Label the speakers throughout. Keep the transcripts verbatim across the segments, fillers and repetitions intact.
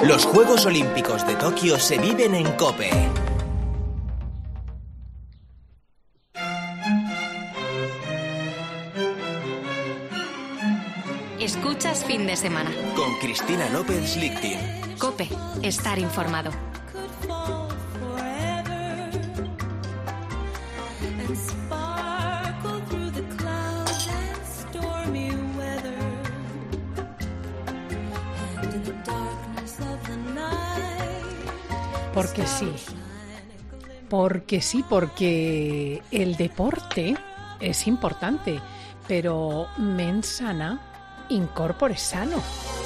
Speaker 1: Los Juegos Olímpicos de Tokio se viven en COPE.
Speaker 2: Escuchas Fin de Semana.
Speaker 1: Con Cristina López Lichtin.
Speaker 2: COPE. Estar informado.
Speaker 3: Porque sí, porque sí, porque el deporte es importante, pero mens sana, in corpore sano.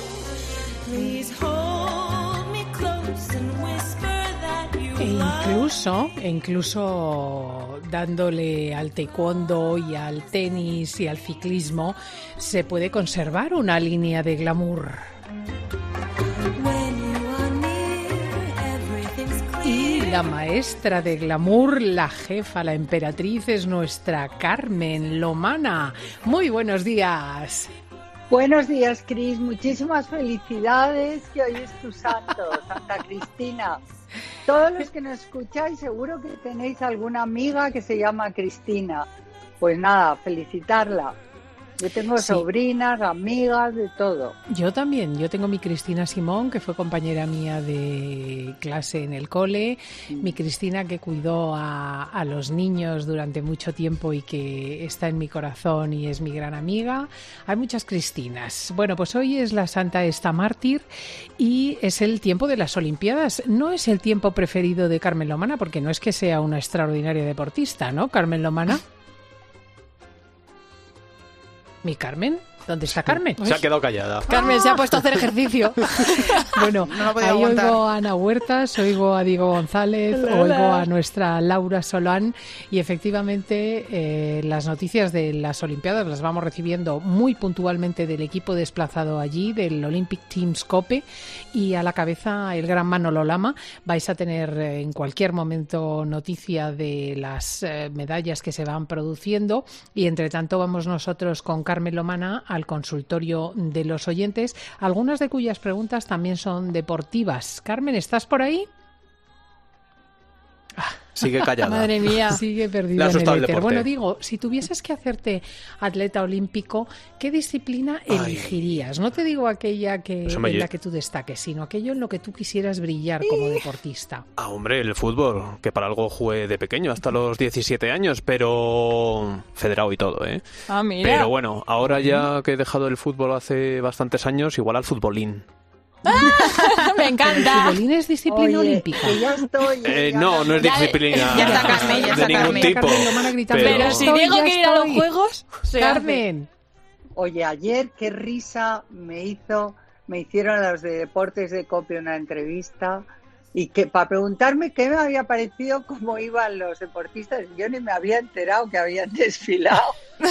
Speaker 3: E incluso, e incluso dándole al taekwondo y al tenis y al ciclismo, se puede conservar una línea de glamour. Y la maestra de glamour, la jefa, la emperatriz, es nuestra Carmen Lomana. Muy buenos días.
Speaker 4: Buenos días, Cris. Muchísimas felicidades, que hoy es tu santo, Santa Cristina. Todos los que nos escucháis seguro que tenéis alguna amiga que se llama Cristina. Pues nada, felicitarla. Yo tengo sí. sobrinas, amigas, de todo.
Speaker 3: Yo también. Yo tengo mi Cristina Simón, que fue compañera mía de clase en el cole. Mm. Mi Cristina, que cuidó a, a los niños durante mucho tiempo y que está en mi corazón y es mi gran amiga. Hay muchas Cristinas. Bueno, pues hoy es la Santa esta mártir y es el tiempo de las Olimpiadas. No es el tiempo preferido de Carmen Lomana, porque no es que sea una extraordinaria deportista, ¿no, Carmen Lomana? ¿Mi Carmen? ¿Dónde está Carmen?
Speaker 5: Se ha quedado callada.
Speaker 3: Carmen ¡Ah! Se ha puesto a hacer ejercicio. Bueno, no ahí aguantar. Oigo a Ana Huertas, oigo a Diego González, Hola. oigo a nuestra Laura Solán y efectivamente eh, las noticias de las Olimpiadas las vamos recibiendo muy puntualmente del equipo desplazado allí, del Olympic Teams COPE, y a la cabeza el gran Manolo Lama. Vais a tener eh, en cualquier momento noticia de las eh, medallas que se van produciendo y entre tanto vamos nosotros con Carmen Lomana al consultorio de los oyentes, algunas de cuyas preguntas también son deportivas. Carmen, ¿estás por ahí?
Speaker 5: Sigue callada.
Speaker 3: Madre mía. Sigue perdida en el éter. Bueno, digo, si tuvieses que hacerte atleta olímpico, ¿qué disciplina Ay. elegirías? No te digo aquella que en me... la que tú destaques, sino aquello en lo que tú quisieras brillar como deportista.
Speaker 5: Ah, hombre, el fútbol, que para algo jugué de pequeño, hasta los diecisiete años, pero federado y todo, ¿eh?
Speaker 3: Ah, mira.
Speaker 5: Pero bueno, ahora ya que he dejado el fútbol hace bastantes años, igual al futbolín.
Speaker 2: Me encanta.
Speaker 3: ¿El futbolín es disciplina
Speaker 4: Oye,
Speaker 3: olímpica?
Speaker 4: Ya estoy,
Speaker 5: eh, no, no es disciplina
Speaker 2: ya, ya está Carmen, ya
Speaker 5: de ningún
Speaker 2: Carmen.
Speaker 5: tipo.
Speaker 3: Carmen,
Speaker 5: pero...
Speaker 2: pero si Diego quiere ir a los juegos,
Speaker 3: Carmen.
Speaker 4: Oye, ayer qué risa me hizo, me hicieron los de Deportes de COPE una entrevista y que para preguntarme qué me había parecido cómo iban los deportistas, yo ni me había enterado que habían desfilado.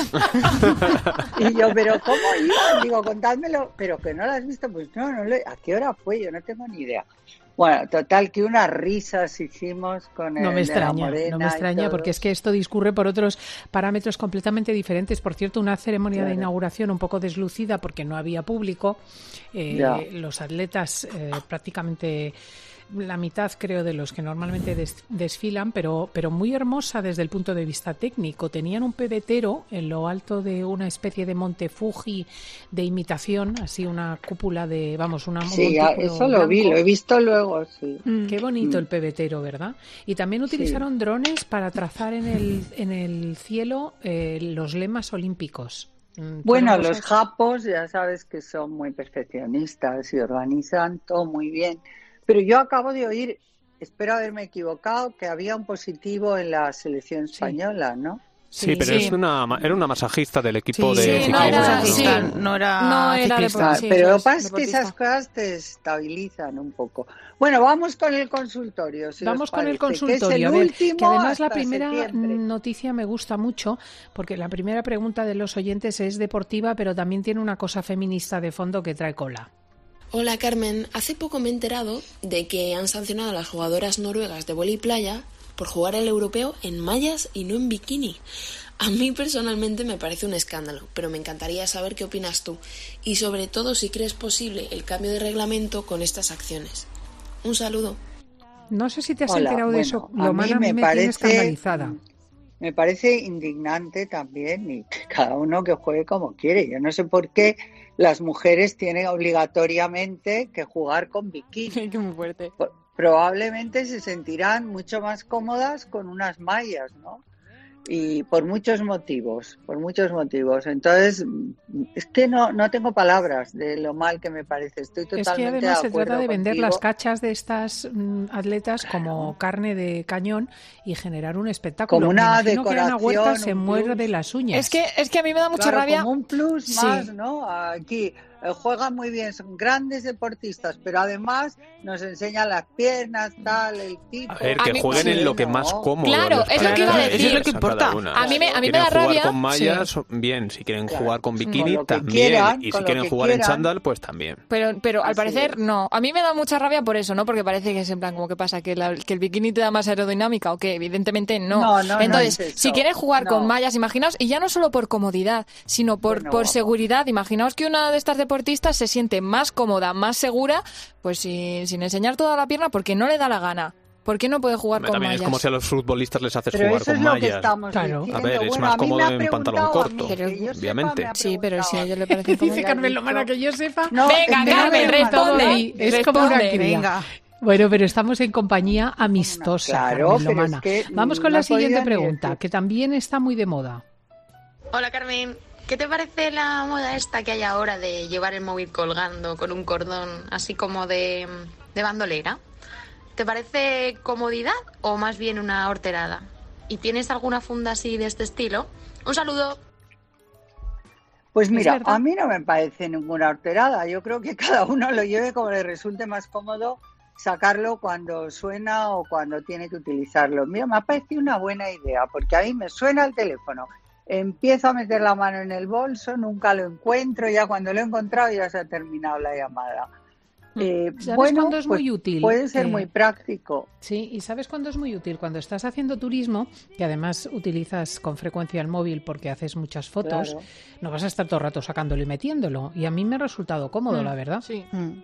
Speaker 4: Y yo, pero ¿cómo iban? Digo, contádmelo, pero que no lo has visto, pues no, no le... ¿a qué hora fue? Yo no tengo ni idea. Bueno, total, que unas risas hicimos con el
Speaker 3: No me extraña,
Speaker 4: de la Morena
Speaker 3: no me extraña, porque es que esto discurre por otros parámetros completamente diferentes. Por cierto, una ceremonia claro. de inauguración un poco deslucida porque no había público. Eh, los atletas eh, prácticamente... la mitad, creo, de los que normalmente des- desfilan, pero, pero muy hermosa desde el punto de vista técnico. Tenían un pebetero en lo alto de una especie de monte Fuji de imitación, así una cúpula de, vamos, una
Speaker 4: Sí, eso lo
Speaker 3: blanco.
Speaker 4: vi, lo he visto luego, sí.
Speaker 3: Mm. Qué bonito mm. el pebetero, ¿verdad? Y también utilizaron sí. drones para trazar en el, en el cielo eh, los lemas olímpicos.
Speaker 4: Bueno, cosas... los japos ya sabes que son muy perfeccionistas y organizan todo muy bien. Pero yo acabo de oír, espero haberme equivocado, que había un positivo en la selección española, sí. ¿no?
Speaker 5: Sí, sí, pero sí. Es una, era una masajista del equipo sí, de
Speaker 2: sí,
Speaker 5: ciclismo.
Speaker 2: No era, sí, no era, no era
Speaker 4: ciclista. Sí, pero lo que pasa es que esas cosas te estabilizan un poco. Bueno, vamos con el consultorio. Si
Speaker 3: vamos con el consultorio. Que, es el a ver, que además la primera septiembre. noticia me gusta mucho, porque la primera pregunta de los oyentes es deportiva, pero también tiene una cosa feminista de fondo que trae cola.
Speaker 6: Hola Carmen, hace poco me he enterado de que han sancionado a las jugadoras noruegas de vóley playa por jugar el europeo en mallas y no en bikini. A mí personalmente me parece un escándalo, pero me encantaría saber qué opinas tú y sobre todo si crees posible el cambio de reglamento con estas acciones. Un saludo.
Speaker 3: No sé si te has
Speaker 4: Hola,
Speaker 3: enterado
Speaker 4: bueno,
Speaker 3: de eso.
Speaker 4: a
Speaker 3: Lo
Speaker 4: mí
Speaker 3: mí me,
Speaker 4: me
Speaker 3: me
Speaker 4: parece,
Speaker 3: tiene escandalizada.
Speaker 4: Me parece indignante también y que cada uno que juegue como quiere. Yo no sé por qué las mujeres tienen obligatoriamente que jugar con bikini.
Speaker 2: Qué muy fuerte.
Speaker 4: Probablemente se sentirán mucho más cómodas con unas mallas, ¿no? Y por muchos motivos, por muchos motivos. Entonces, es que no, no tengo palabras de lo mal que me parece. Estoy totalmente
Speaker 3: Es que además
Speaker 4: de
Speaker 3: se
Speaker 4: acuerdo
Speaker 3: trata de vender
Speaker 4: contigo.
Speaker 3: las cachas de estas mm, atletas como carne de cañón y generar un espectáculo.
Speaker 4: Como una
Speaker 3: me imagino que Ana Huerta
Speaker 4: decoración,
Speaker 3: se
Speaker 4: un
Speaker 3: muerde
Speaker 4: plus.
Speaker 3: las uñas.
Speaker 2: Es que, es que a mí me da mucha
Speaker 4: Claro,
Speaker 2: rabia.
Speaker 4: como un plus
Speaker 2: Sí.
Speaker 4: más, ¿no? Aquí eh, juegan muy bien, son grandes deportistas, pero además nos enseñan las piernas, tal, el tipo.
Speaker 5: A ver,
Speaker 2: A
Speaker 5: que
Speaker 2: mí-
Speaker 5: jueguen
Speaker 2: sí,
Speaker 5: en lo que
Speaker 4: no.
Speaker 5: más cómodo
Speaker 2: Claro,
Speaker 5: les
Speaker 2: es lo que iba a
Speaker 5: parezca.
Speaker 2: decir. Eso es lo
Speaker 7: que
Speaker 5: A cada
Speaker 7: importa.
Speaker 5: una.
Speaker 2: A mí me- a mí me
Speaker 5: Quieren
Speaker 2: da rabia-
Speaker 5: jugar con mallas,
Speaker 2: sí.
Speaker 5: bien. Si quieren
Speaker 3: Claro.
Speaker 5: jugar con
Speaker 4: Con
Speaker 5: bikini,
Speaker 4: lo que
Speaker 5: también.
Speaker 4: quieran,
Speaker 5: y si
Speaker 4: con lo
Speaker 5: quieren
Speaker 4: que
Speaker 5: jugar en
Speaker 4: quieran.
Speaker 5: chándal, pues también.
Speaker 2: Pero, pero al
Speaker 4: Así
Speaker 2: parecer
Speaker 4: es.
Speaker 2: no. A mí me da mucha rabia por eso, ¿no? Porque parece que es en plan, como que pasa, que, la- que el bikini te da más aerodinámica o que evidentemente no.
Speaker 4: No, no, no
Speaker 2: Entonces,
Speaker 4: es eso.
Speaker 2: si quieres jugar
Speaker 4: No.
Speaker 2: con mallas, imaginaos, y ya no solo por comodidad, sino por,
Speaker 4: Bueno,
Speaker 2: por
Speaker 4: vamos.
Speaker 2: seguridad, imaginaos que una de estas deportistas se siente más cómoda, más segura, pues sin, sin enseñar toda la pierna porque no le da la gana. ¿Por qué no puede jugar con
Speaker 5: También
Speaker 2: mallas?
Speaker 5: es como si a los futbolistas les haces
Speaker 4: Pero
Speaker 5: jugar
Speaker 4: eso
Speaker 5: con
Speaker 4: es lo que
Speaker 5: mallas.
Speaker 4: estamos
Speaker 3: Claro.
Speaker 4: diciendo.
Speaker 5: A ver, es
Speaker 4: Bueno,
Speaker 5: más
Speaker 4: a mí me
Speaker 5: cómodo
Speaker 4: ha
Speaker 5: en pantalón
Speaker 4: preguntado a mí,
Speaker 5: corto,
Speaker 4: que yo sepa,
Speaker 5: obviamente.
Speaker 4: me ha
Speaker 2: Sí, pero si a
Speaker 4: preguntado
Speaker 2: ellos le parece como...
Speaker 3: Dice Carmen Lomana que yo sepa.
Speaker 4: No,
Speaker 2: Venga,
Speaker 4: es que no
Speaker 2: Carmen,
Speaker 4: me
Speaker 2: responde.
Speaker 3: todo ahí. Es como una
Speaker 2: Responde.
Speaker 3: cría.
Speaker 7: Venga.
Speaker 3: Bueno, pero estamos en compañía amistosa,
Speaker 4: Claro,
Speaker 3: Carmen
Speaker 4: pero
Speaker 3: Lomana.
Speaker 4: es que
Speaker 3: Vamos con
Speaker 4: no
Speaker 3: la
Speaker 4: he podido
Speaker 3: siguiente
Speaker 4: ni
Speaker 3: pregunta,
Speaker 4: decir.
Speaker 3: que también está muy de moda.
Speaker 8: Hola Carmen, ¿qué te parece la moda esta que hay ahora de llevar el móvil colgando con un cordón así como de, de bandolera? ¿Te parece comodidad o más bien una horterada? ¿Y tienes alguna funda así de este estilo? Un saludo.
Speaker 4: Pues
Speaker 3: ¿Es
Speaker 4: mira,
Speaker 3: verdad?
Speaker 4: a mí no me parece ninguna horterada. Yo creo que cada uno lo lleve como le resulte más cómodo sacarlo cuando suena o cuando tiene que utilizarlo. Mira, me ha parecido una buena idea, porque a mí me suena el teléfono, empiezo a meter la mano en el bolso, nunca lo encuentro, ya cuando lo he encontrado ya se ha terminado la llamada. Eh,
Speaker 3: ¿Sabes
Speaker 4: bueno,
Speaker 3: cuándo es
Speaker 4: pues
Speaker 3: muy útil?
Speaker 4: puede ser
Speaker 3: Eh,
Speaker 4: muy práctico.
Speaker 3: Sí, y ¿sabes cuándo es muy útil? Cuando estás haciendo turismo, que además utilizas con frecuencia el móvil porque haces muchas fotos,
Speaker 4: Claro.
Speaker 3: no vas a estar todo el rato sacándolo y metiéndolo. Y a mí me ha resultado cómodo,
Speaker 2: Mm,
Speaker 3: la verdad.
Speaker 2: Sí.
Speaker 3: Mm.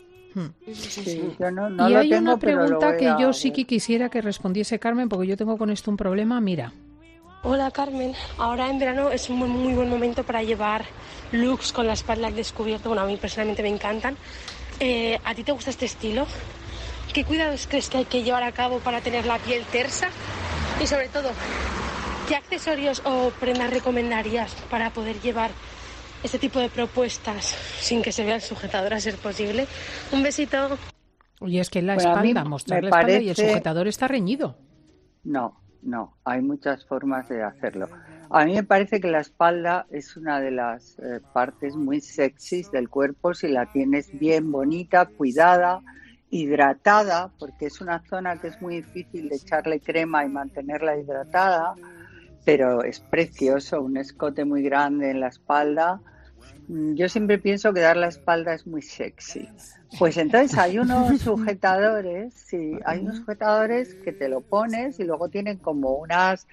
Speaker 4: Sí, yo no, no
Speaker 3: y
Speaker 4: lo
Speaker 3: hay
Speaker 4: tengo,
Speaker 3: una
Speaker 4: pero lo
Speaker 3: pregunta
Speaker 4: voy
Speaker 3: que
Speaker 4: a
Speaker 3: yo sí
Speaker 4: ver.
Speaker 3: que quisiera que respondiese Carmen, porque yo tengo con esto un problema. Mira,
Speaker 9: Hola Carmen, ahora en verano es un muy, muy buen momento para llevar looks con la espalda al descubierto. Bueno, a mí personalmente me encantan. Eh, ¿A ti te gusta este estilo? ¿Qué cuidados crees que hay que llevar a cabo para tener la piel tersa? Y sobre todo, ¿qué accesorios o prendas recomendarías para poder llevar este tipo de propuestas sin que se vea el sujetador a ser posible? Un besito.
Speaker 3: y es que la
Speaker 4: Bueno, a mí
Speaker 3: espalda, mostrar
Speaker 4: me
Speaker 3: la espalda y el
Speaker 4: parece-
Speaker 3: sujetador está reñido.
Speaker 4: No, no, hay muchas formas de hacerlo. A mí me parece que la espalda es una de las eh, partes muy sexys del cuerpo si la tienes bien bonita, cuidada, hidratada, porque es una zona que es muy difícil de echarle crema y mantenerla hidratada, pero es precioso, un escote muy grande en la espalda. Mm, Yo siempre pienso que dar la espalda es muy sexy. Pues entonces hay unos sujetadores, sí, hay unos sujetadores que te lo pones y luego tienen como unas,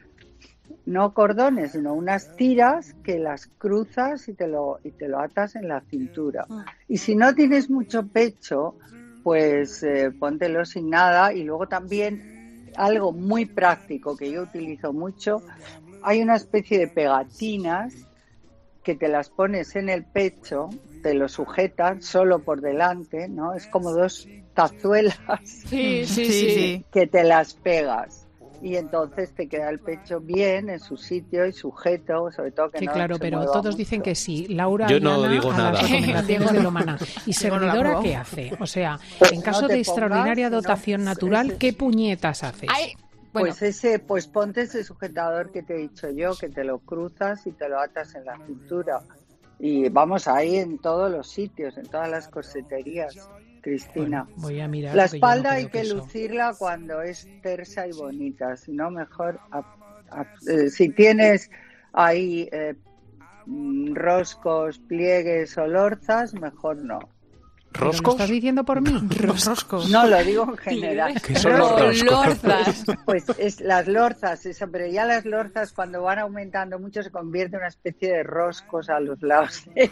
Speaker 4: no cordones, sino unas tiras que las cruzas y te lo, y te lo atas en la cintura. Y si no tienes mucho pecho, pues eh, póntelo sin nada. Y luego también algo muy práctico que yo utilizo mucho, hay una especie de pegatinas que te las pones en el pecho, te lo sujetas solo por delante, ¿no? Es como dos tazuelas
Speaker 2: Sí, sí,
Speaker 7: Sí,
Speaker 2: sí.
Speaker 7: sí.
Speaker 4: que te las pegas y entonces te queda el pecho bien en su sitio y sujeto, sobre todo que
Speaker 3: Sí,
Speaker 4: no
Speaker 3: claro,
Speaker 4: se
Speaker 3: pero
Speaker 4: mueva
Speaker 3: todos
Speaker 4: mucho.
Speaker 3: dicen que sí. Laura
Speaker 5: Yo
Speaker 3: y
Speaker 5: no
Speaker 3: Ana
Speaker 5: digo
Speaker 3: a
Speaker 5: nada.
Speaker 3: las recomendaciones
Speaker 2: Diego
Speaker 3: de
Speaker 2: no.
Speaker 3: Lomana. ¿Y
Speaker 7: Diego no la
Speaker 3: servidora
Speaker 7: aprobó.
Speaker 3: qué hace? O sea,
Speaker 4: Pues
Speaker 3: en
Speaker 4: no
Speaker 3: caso
Speaker 4: te
Speaker 3: de extraordinaria
Speaker 4: pongas,
Speaker 3: dotación
Speaker 4: no,
Speaker 3: natural,
Speaker 4: ese-
Speaker 3: ¿qué puñetas haces?
Speaker 2: Ay, bueno,
Speaker 4: Pues ese, pues ponte ese sujetador que te he dicho yo, que te lo cruzas y te lo atas en la cintura. Y vamos ahí en todos los sitios, en todas las corseterías, Cristina.
Speaker 3: Bueno, voy a mirar.
Speaker 4: La
Speaker 3: porque yo no
Speaker 4: espalda
Speaker 3: creo
Speaker 4: hay que
Speaker 3: eso-
Speaker 4: lucirla cuando es tersa y bonita, si no mejor, a- a- eh, si tienes ahí eh, mm, roscos, pliegues o lorzas, mejor no.
Speaker 5: ¿Roscos?
Speaker 3: ¿Lo estás diciendo por mí?
Speaker 7: Roscos.
Speaker 4: No, lo digo en general.
Speaker 5: ¿Qué son los roscos?
Speaker 2: Lorzas.
Speaker 4: Pues es las lorzas, eso, pero ya las lorzas cuando van aumentando mucho se convierte en una especie de roscos a los lados de,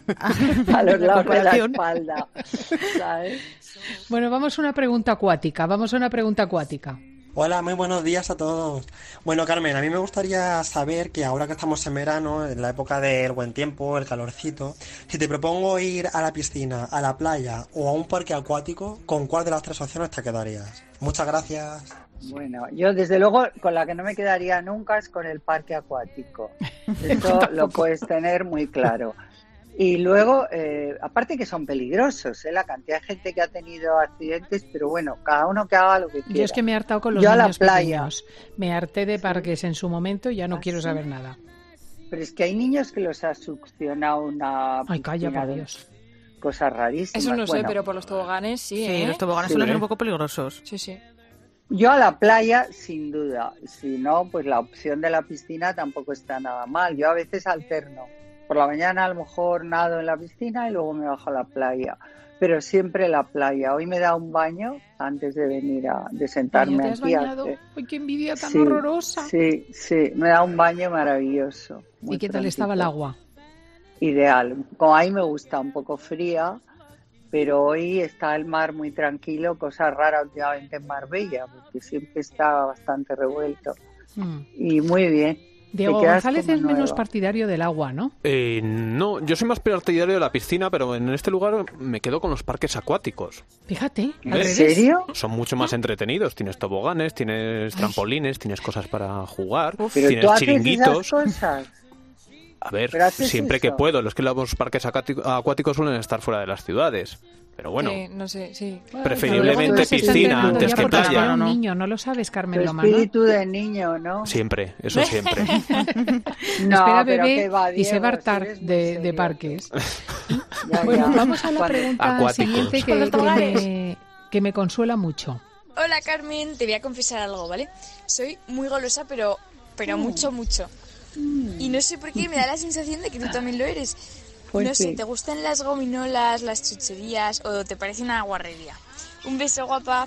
Speaker 4: a los lados de la espalda, ¿sabes?
Speaker 3: Bueno, vamos a una pregunta acuática, vamos a una pregunta acuática.
Speaker 10: Hola, muy buenos días a todos. Bueno, Carmen, a mí me gustaría saber que ahora que estamos en verano, en la época del buen tiempo, el calorcito, si te propongo ir a la piscina, a la playa o a un parque acuático, ¿con cuál de las tres opciones te quedarías? Muchas gracias.
Speaker 4: Bueno, yo desde luego con la que no me quedaría nunca es con el parque acuático. Esto lo puedes tener muy claro. Y luego, eh, aparte que son peligrosos, ¿eh? La cantidad de gente que ha tenido accidentes, pero bueno, cada uno que haga lo que quiera.
Speaker 3: Yo es que me he hartado con los
Speaker 4: Yo
Speaker 3: niños
Speaker 4: a la playa.
Speaker 3: pequeños. Me harté de parques en su momento y ya no
Speaker 4: ¿Ah,
Speaker 3: quiero
Speaker 4: sí?
Speaker 3: saber nada.
Speaker 4: Pero es que hay niños que los ha succionado una...
Speaker 3: Ay, calla, por
Speaker 4: de
Speaker 3: Dios.
Speaker 4: Cosas rarísimas.
Speaker 2: Eso no sé,
Speaker 4: Bueno,
Speaker 2: pero por los toboganes sí,
Speaker 7: Sí,
Speaker 2: ¿eh?
Speaker 7: los toboganes
Speaker 4: Sí.
Speaker 7: suelen ser un poco peligrosos.
Speaker 2: Sí, sí.
Speaker 4: yo a la playa, sin duda. Si no, pues la opción de la piscina tampoco está nada mal. Yo a veces alterno. Por la mañana a lo mejor nado en la piscina y luego me bajo a la playa. Pero siempre la playa. Hoy me da un baño antes de venir a de sentarme
Speaker 3: ¿Ya te has
Speaker 4: aquí. a
Speaker 3: bañado?
Speaker 4: hacer-
Speaker 3: ¡Ay, qué envidia tan
Speaker 4: Sí,
Speaker 3: horrorosa!
Speaker 4: Sí, sí, me da un baño maravilloso. muy
Speaker 3: ¿Y qué tal
Speaker 4: prontito.
Speaker 3: estaba el agua?
Speaker 4: Ideal. Como ahí me gusta un poco fría, pero hoy está el mar muy tranquilo, cosa rara últimamente en Marbella, porque siempre está bastante revuelto.
Speaker 3: Mm.
Speaker 4: Y muy bien.
Speaker 3: Diego
Speaker 4: Te quedas
Speaker 3: González
Speaker 4: como
Speaker 3: es menos
Speaker 4: nueva.
Speaker 3: partidario del agua, ¿no?
Speaker 5: Eh, no, yo soy más partidario de la piscina, pero en este lugar me quedo con los parques acuáticos.
Speaker 3: Fíjate, al
Speaker 4: ¿En
Speaker 3: revés.
Speaker 4: serio?
Speaker 5: Son mucho más entretenidos. Tienes toboganes, tienes trampolines, tienes cosas para jugar,
Speaker 4: Pero
Speaker 5: tienes
Speaker 4: tú haces
Speaker 5: chiringuitos.
Speaker 4: esas cosas.
Speaker 5: A ver,
Speaker 4: Pero haces
Speaker 5: siempre que
Speaker 4: eso.
Speaker 5: puedo. Los que los parques acuático- acuáticos suelen estar fuera de las ciudades. Pero bueno,
Speaker 2: Eh, no sé, sí.
Speaker 5: preferiblemente
Speaker 3: Pero luego se está
Speaker 5: piscina
Speaker 3: entrenando
Speaker 5: antes
Speaker 3: ya
Speaker 5: que
Speaker 3: porque
Speaker 5: playa.
Speaker 3: era un
Speaker 7: No, no.
Speaker 3: niño, no lo sabes, Carmen
Speaker 4: Tu
Speaker 3: Lomana.
Speaker 4: espíritu de niño, ¿no?
Speaker 5: Siempre, eso siempre.
Speaker 4: No,
Speaker 3: Espera,
Speaker 4: pero
Speaker 3: bebé,
Speaker 4: qué va,
Speaker 3: y se
Speaker 4: Diego,
Speaker 3: va a
Speaker 4: si
Speaker 3: hartar
Speaker 4: eres muy
Speaker 3: de, de
Speaker 4: serio.
Speaker 3: parques.
Speaker 4: Ya,
Speaker 3: Bueno,
Speaker 4: ya.
Speaker 3: vamos a la
Speaker 4: Cuando-
Speaker 3: pregunta
Speaker 5: Acuáticos.
Speaker 3: siguiente
Speaker 2: Con
Speaker 3: que,
Speaker 2: los
Speaker 3: que
Speaker 2: toboganes.
Speaker 3: me, que me consuela mucho.
Speaker 11: Hola Carmen, te voy a confesar algo, ¿vale? Soy muy golosa, pero, pero mucho, mucho. Y no sé por qué me da la sensación de que tú también lo eres.
Speaker 4: Pues
Speaker 11: no sé,
Speaker 4: sí.
Speaker 11: ¿te gustan las gominolas, las chucherías o te parece una guarrería? Un beso, guapa.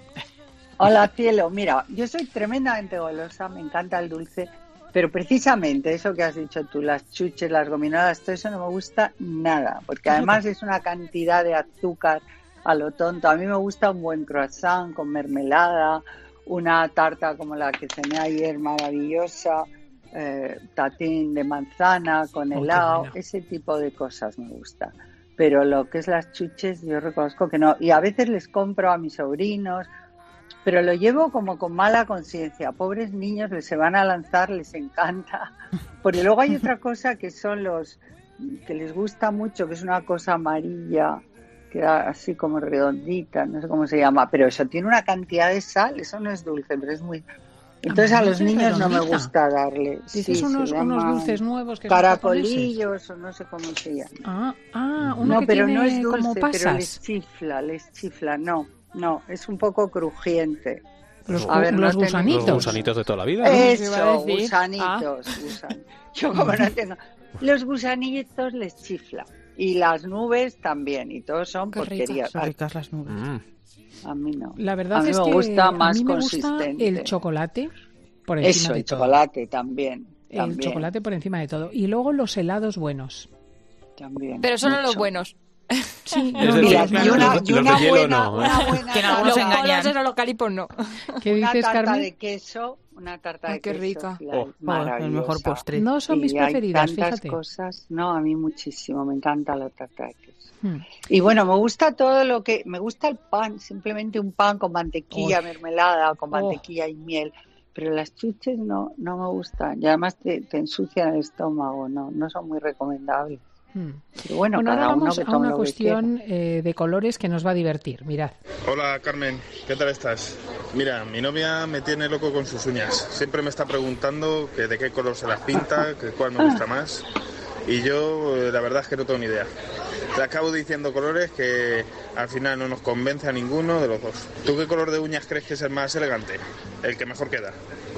Speaker 4: Hola, cielo. Mira, yo soy tremendamente golosa, me encanta el dulce, pero precisamente eso que has dicho tú, las chuches, las gominolas, todo eso no me gusta nada, porque además es una cantidad de azúcar a lo tonto. A mí me gusta un buen croissant con mermelada, una tarta como la que cené ayer, maravillosa, eh, tatín de manzana con
Speaker 3: Oh, qué
Speaker 4: helado,
Speaker 3: buena.
Speaker 4: ese tipo de cosas me gusta. Pero lo que es las chuches yo reconozco que no. Y a veces les compro a mis sobrinos, pero lo llevo como con mala conciencia. Pobres niños, les se van a lanzar, les encanta. Porque luego hay otra cosa que son los que les gusta mucho, que es una cosa amarilla, que era así como redondita, no sé cómo se llama, pero eso tiene una cantidad de sal, eso no es dulce, pero es muy... Entonces a los
Speaker 3: Amarilla
Speaker 4: niños no me
Speaker 3: redondita.
Speaker 4: gusta darle.
Speaker 3: Dices
Speaker 4: Sí,
Speaker 3: unos,
Speaker 4: se
Speaker 3: unos
Speaker 4: llaman
Speaker 3: dulces nuevos que son japoneses.
Speaker 4: caracolillos o no sé cómo se llama.
Speaker 3: Ah, ah, uno
Speaker 4: No,
Speaker 3: que
Speaker 4: pero
Speaker 3: tiene
Speaker 4: no es dulce,
Speaker 3: como
Speaker 4: pero
Speaker 3: pasas.
Speaker 4: les chifla, les chifla, no, no, es un poco crujiente.
Speaker 3: Los,
Speaker 4: A ver,
Speaker 3: gu-
Speaker 4: no
Speaker 3: los
Speaker 4: tengo-
Speaker 3: gusanitos.
Speaker 5: Los gusanitos de toda la vida. ¿no?
Speaker 2: Eso iba a
Speaker 4: Eso,
Speaker 2: decir.
Speaker 4: gusanitos, gusan- Yo como no tengo... Los gusanitos les chifla. Y las nubes también, y todos son
Speaker 2: Qué
Speaker 4: porquerías.
Speaker 7: Son ricas las nubes.
Speaker 5: Mm.
Speaker 4: A mí no.
Speaker 3: La verdad
Speaker 4: a mí
Speaker 3: es
Speaker 4: me
Speaker 3: que
Speaker 4: gusta
Speaker 3: a
Speaker 4: más
Speaker 3: mí me gusta
Speaker 4: consistente.
Speaker 3: el chocolate por encima
Speaker 4: Eso,
Speaker 3: de
Speaker 4: el
Speaker 3: todo.
Speaker 4: chocolate también.
Speaker 3: El
Speaker 4: también,
Speaker 3: chocolate por encima de todo. Y luego los helados buenos.
Speaker 4: también,
Speaker 2: Pero solo los
Speaker 4: mucho.
Speaker 2: buenos.
Speaker 3: Sí,
Speaker 5: Es
Speaker 3: no,
Speaker 5: decir,
Speaker 4: Mira,
Speaker 3: no,
Speaker 5: los-
Speaker 4: y una,
Speaker 5: los
Speaker 4: y
Speaker 5: de
Speaker 4: una
Speaker 5: hielo
Speaker 4: buena,
Speaker 5: no, ¿eh?
Speaker 4: una buena
Speaker 7: Que en
Speaker 4: tarta-
Speaker 7: algunos
Speaker 2: Los
Speaker 7: engañan.
Speaker 2: polos esos localipos no.
Speaker 3: ¿Qué
Speaker 4: una
Speaker 3: dices,
Speaker 4: tarta
Speaker 3: Carmen?
Speaker 4: de queso, una tarta
Speaker 2: Ay,
Speaker 4: de
Speaker 2: qué
Speaker 4: queso
Speaker 2: rica.
Speaker 4: fly,
Speaker 5: Oh,
Speaker 4: maravillosa.
Speaker 7: el mejor postre.
Speaker 3: No son mis
Speaker 4: Y hay
Speaker 3: preferidas,
Speaker 4: tantas
Speaker 3: fíjate.
Speaker 4: cosas. No, a mí muchísimo, me encanta la tarta de queso.
Speaker 3: Hmm.
Speaker 4: Y bueno, me gusta todo lo que... Me gusta el pan, simplemente un pan con mantequilla,
Speaker 3: Oh.
Speaker 4: mermelada, con
Speaker 3: Oh.
Speaker 4: mantequilla y miel. Pero las chuches no, no me gustan. Y además te, te ensucian el estómago, no, no son muy recomendables.
Speaker 3: Hmm.
Speaker 4: Pero bueno,
Speaker 3: Bueno, ahora
Speaker 4: cada uno
Speaker 3: vamos
Speaker 4: que
Speaker 3: a
Speaker 4: tome
Speaker 3: una
Speaker 4: lo que
Speaker 3: cuestión eh, de colores que nos va a divertir. Mirad.
Speaker 12: Hola Carmen, ¿qué tal estás? Mira, mi novia me tiene loco con sus uñas. Siempre me está preguntando que de qué color se las pinta, que cuál me gusta más. Y yo eh, la verdad es que no tengo ni idea. Le acabo diciendo colores que al final no nos convence a ninguno de los dos. ¿Tú qué color de uñas crees que es el más elegante? El que mejor queda.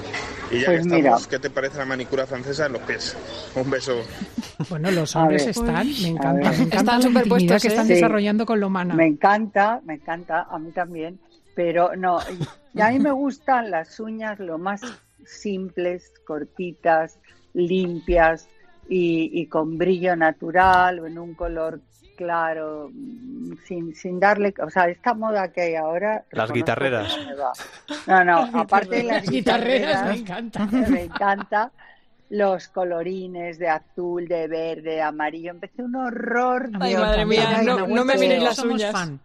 Speaker 12: Y ya
Speaker 4: Pues
Speaker 12: que
Speaker 4: mira.
Speaker 12: estamos, ¿qué te parece la manicura francesa en los pies? Un beso.
Speaker 3: Bueno, los
Speaker 4: A
Speaker 3: hombres
Speaker 4: ver.
Speaker 3: están, me
Speaker 4: A
Speaker 3: encanta,
Speaker 4: ver.
Speaker 3: me encanta
Speaker 2: Están
Speaker 3: la
Speaker 2: superpuestos,
Speaker 3: intimidad que
Speaker 2: ¿eh?
Speaker 3: están
Speaker 4: Sí.
Speaker 3: desarrollando con Lomana.
Speaker 4: Me encanta, me encanta, a mí también, pero no, y a mí me gustan las uñas lo más simples, cortitas, limpias y, y con brillo natural o en un color claro, sin, sin darle, o sea, esta moda que hay ahora.
Speaker 5: Las
Speaker 4: reconozco
Speaker 5: guitarreras.
Speaker 4: que no me va. No, no, aparte de las
Speaker 3: Las guitarreras,
Speaker 4: guitarreras,
Speaker 3: me encanta.
Speaker 4: me encanta. Los colorines de azul, de verde, de amarillo. Empecé un horror.
Speaker 2: Ay,
Speaker 4: de
Speaker 2: madre mía,
Speaker 4: horror.
Speaker 2: no, no me miréis las
Speaker 3: Somos
Speaker 2: uñas.
Speaker 3: fan.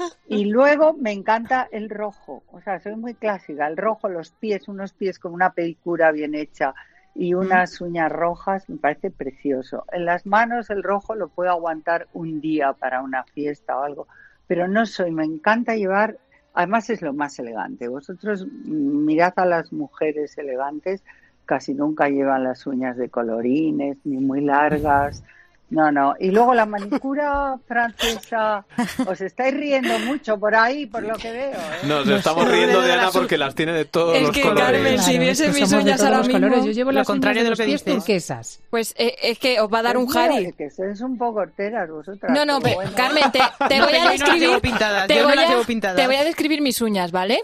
Speaker 4: Y luego me encanta el rojo, o sea, soy muy clásica, el rojo, los pies, unos pies con una pedicura bien hecha y unas uñas rojas, me parece precioso. En las manos el rojo lo puedo aguantar un día para una fiesta o algo, pero no soy, me encanta llevar, además es lo más elegante. Vosotros mirad a las mujeres elegantes, casi nunca llevan las uñas de colorines, ni muy largas. No, no. Y luego la manicura francesa, os estáis riendo mucho por ahí, por lo que veo, ¿eh?
Speaker 5: Nos
Speaker 3: No
Speaker 5: estamos
Speaker 3: sé.
Speaker 5: riendo de
Speaker 7: de
Speaker 5: Ana
Speaker 7: las u-
Speaker 5: porque las tiene de todos
Speaker 2: Es
Speaker 5: los
Speaker 2: que,
Speaker 5: colores.
Speaker 2: Carmen, si viese
Speaker 3: es que
Speaker 2: mis
Speaker 3: somos de
Speaker 2: uñas
Speaker 3: todos
Speaker 2: ahora
Speaker 3: los
Speaker 2: mismo,
Speaker 3: colores. Yo llevo
Speaker 7: lo
Speaker 3: las
Speaker 7: contrario
Speaker 3: uñas
Speaker 7: de lo
Speaker 3: los
Speaker 7: que
Speaker 3: pies
Speaker 7: dices.
Speaker 3: turquesas.
Speaker 2: pues eh, es que os va a dar un
Speaker 4: Pues mira,
Speaker 2: Harry.
Speaker 4: que sois un poco horteras vosotras.
Speaker 2: No, no,
Speaker 4: pero
Speaker 2: pero,
Speaker 4: bueno.
Speaker 2: Carmen, te, te
Speaker 7: No,
Speaker 2: voy
Speaker 7: que
Speaker 2: a
Speaker 7: yo no las
Speaker 2: describir.
Speaker 7: llevo pintadas,
Speaker 2: te,
Speaker 7: yo no
Speaker 2: voy
Speaker 7: las
Speaker 2: a,
Speaker 7: llevo pintadas.
Speaker 2: te voy a describir mis uñas, ¿vale?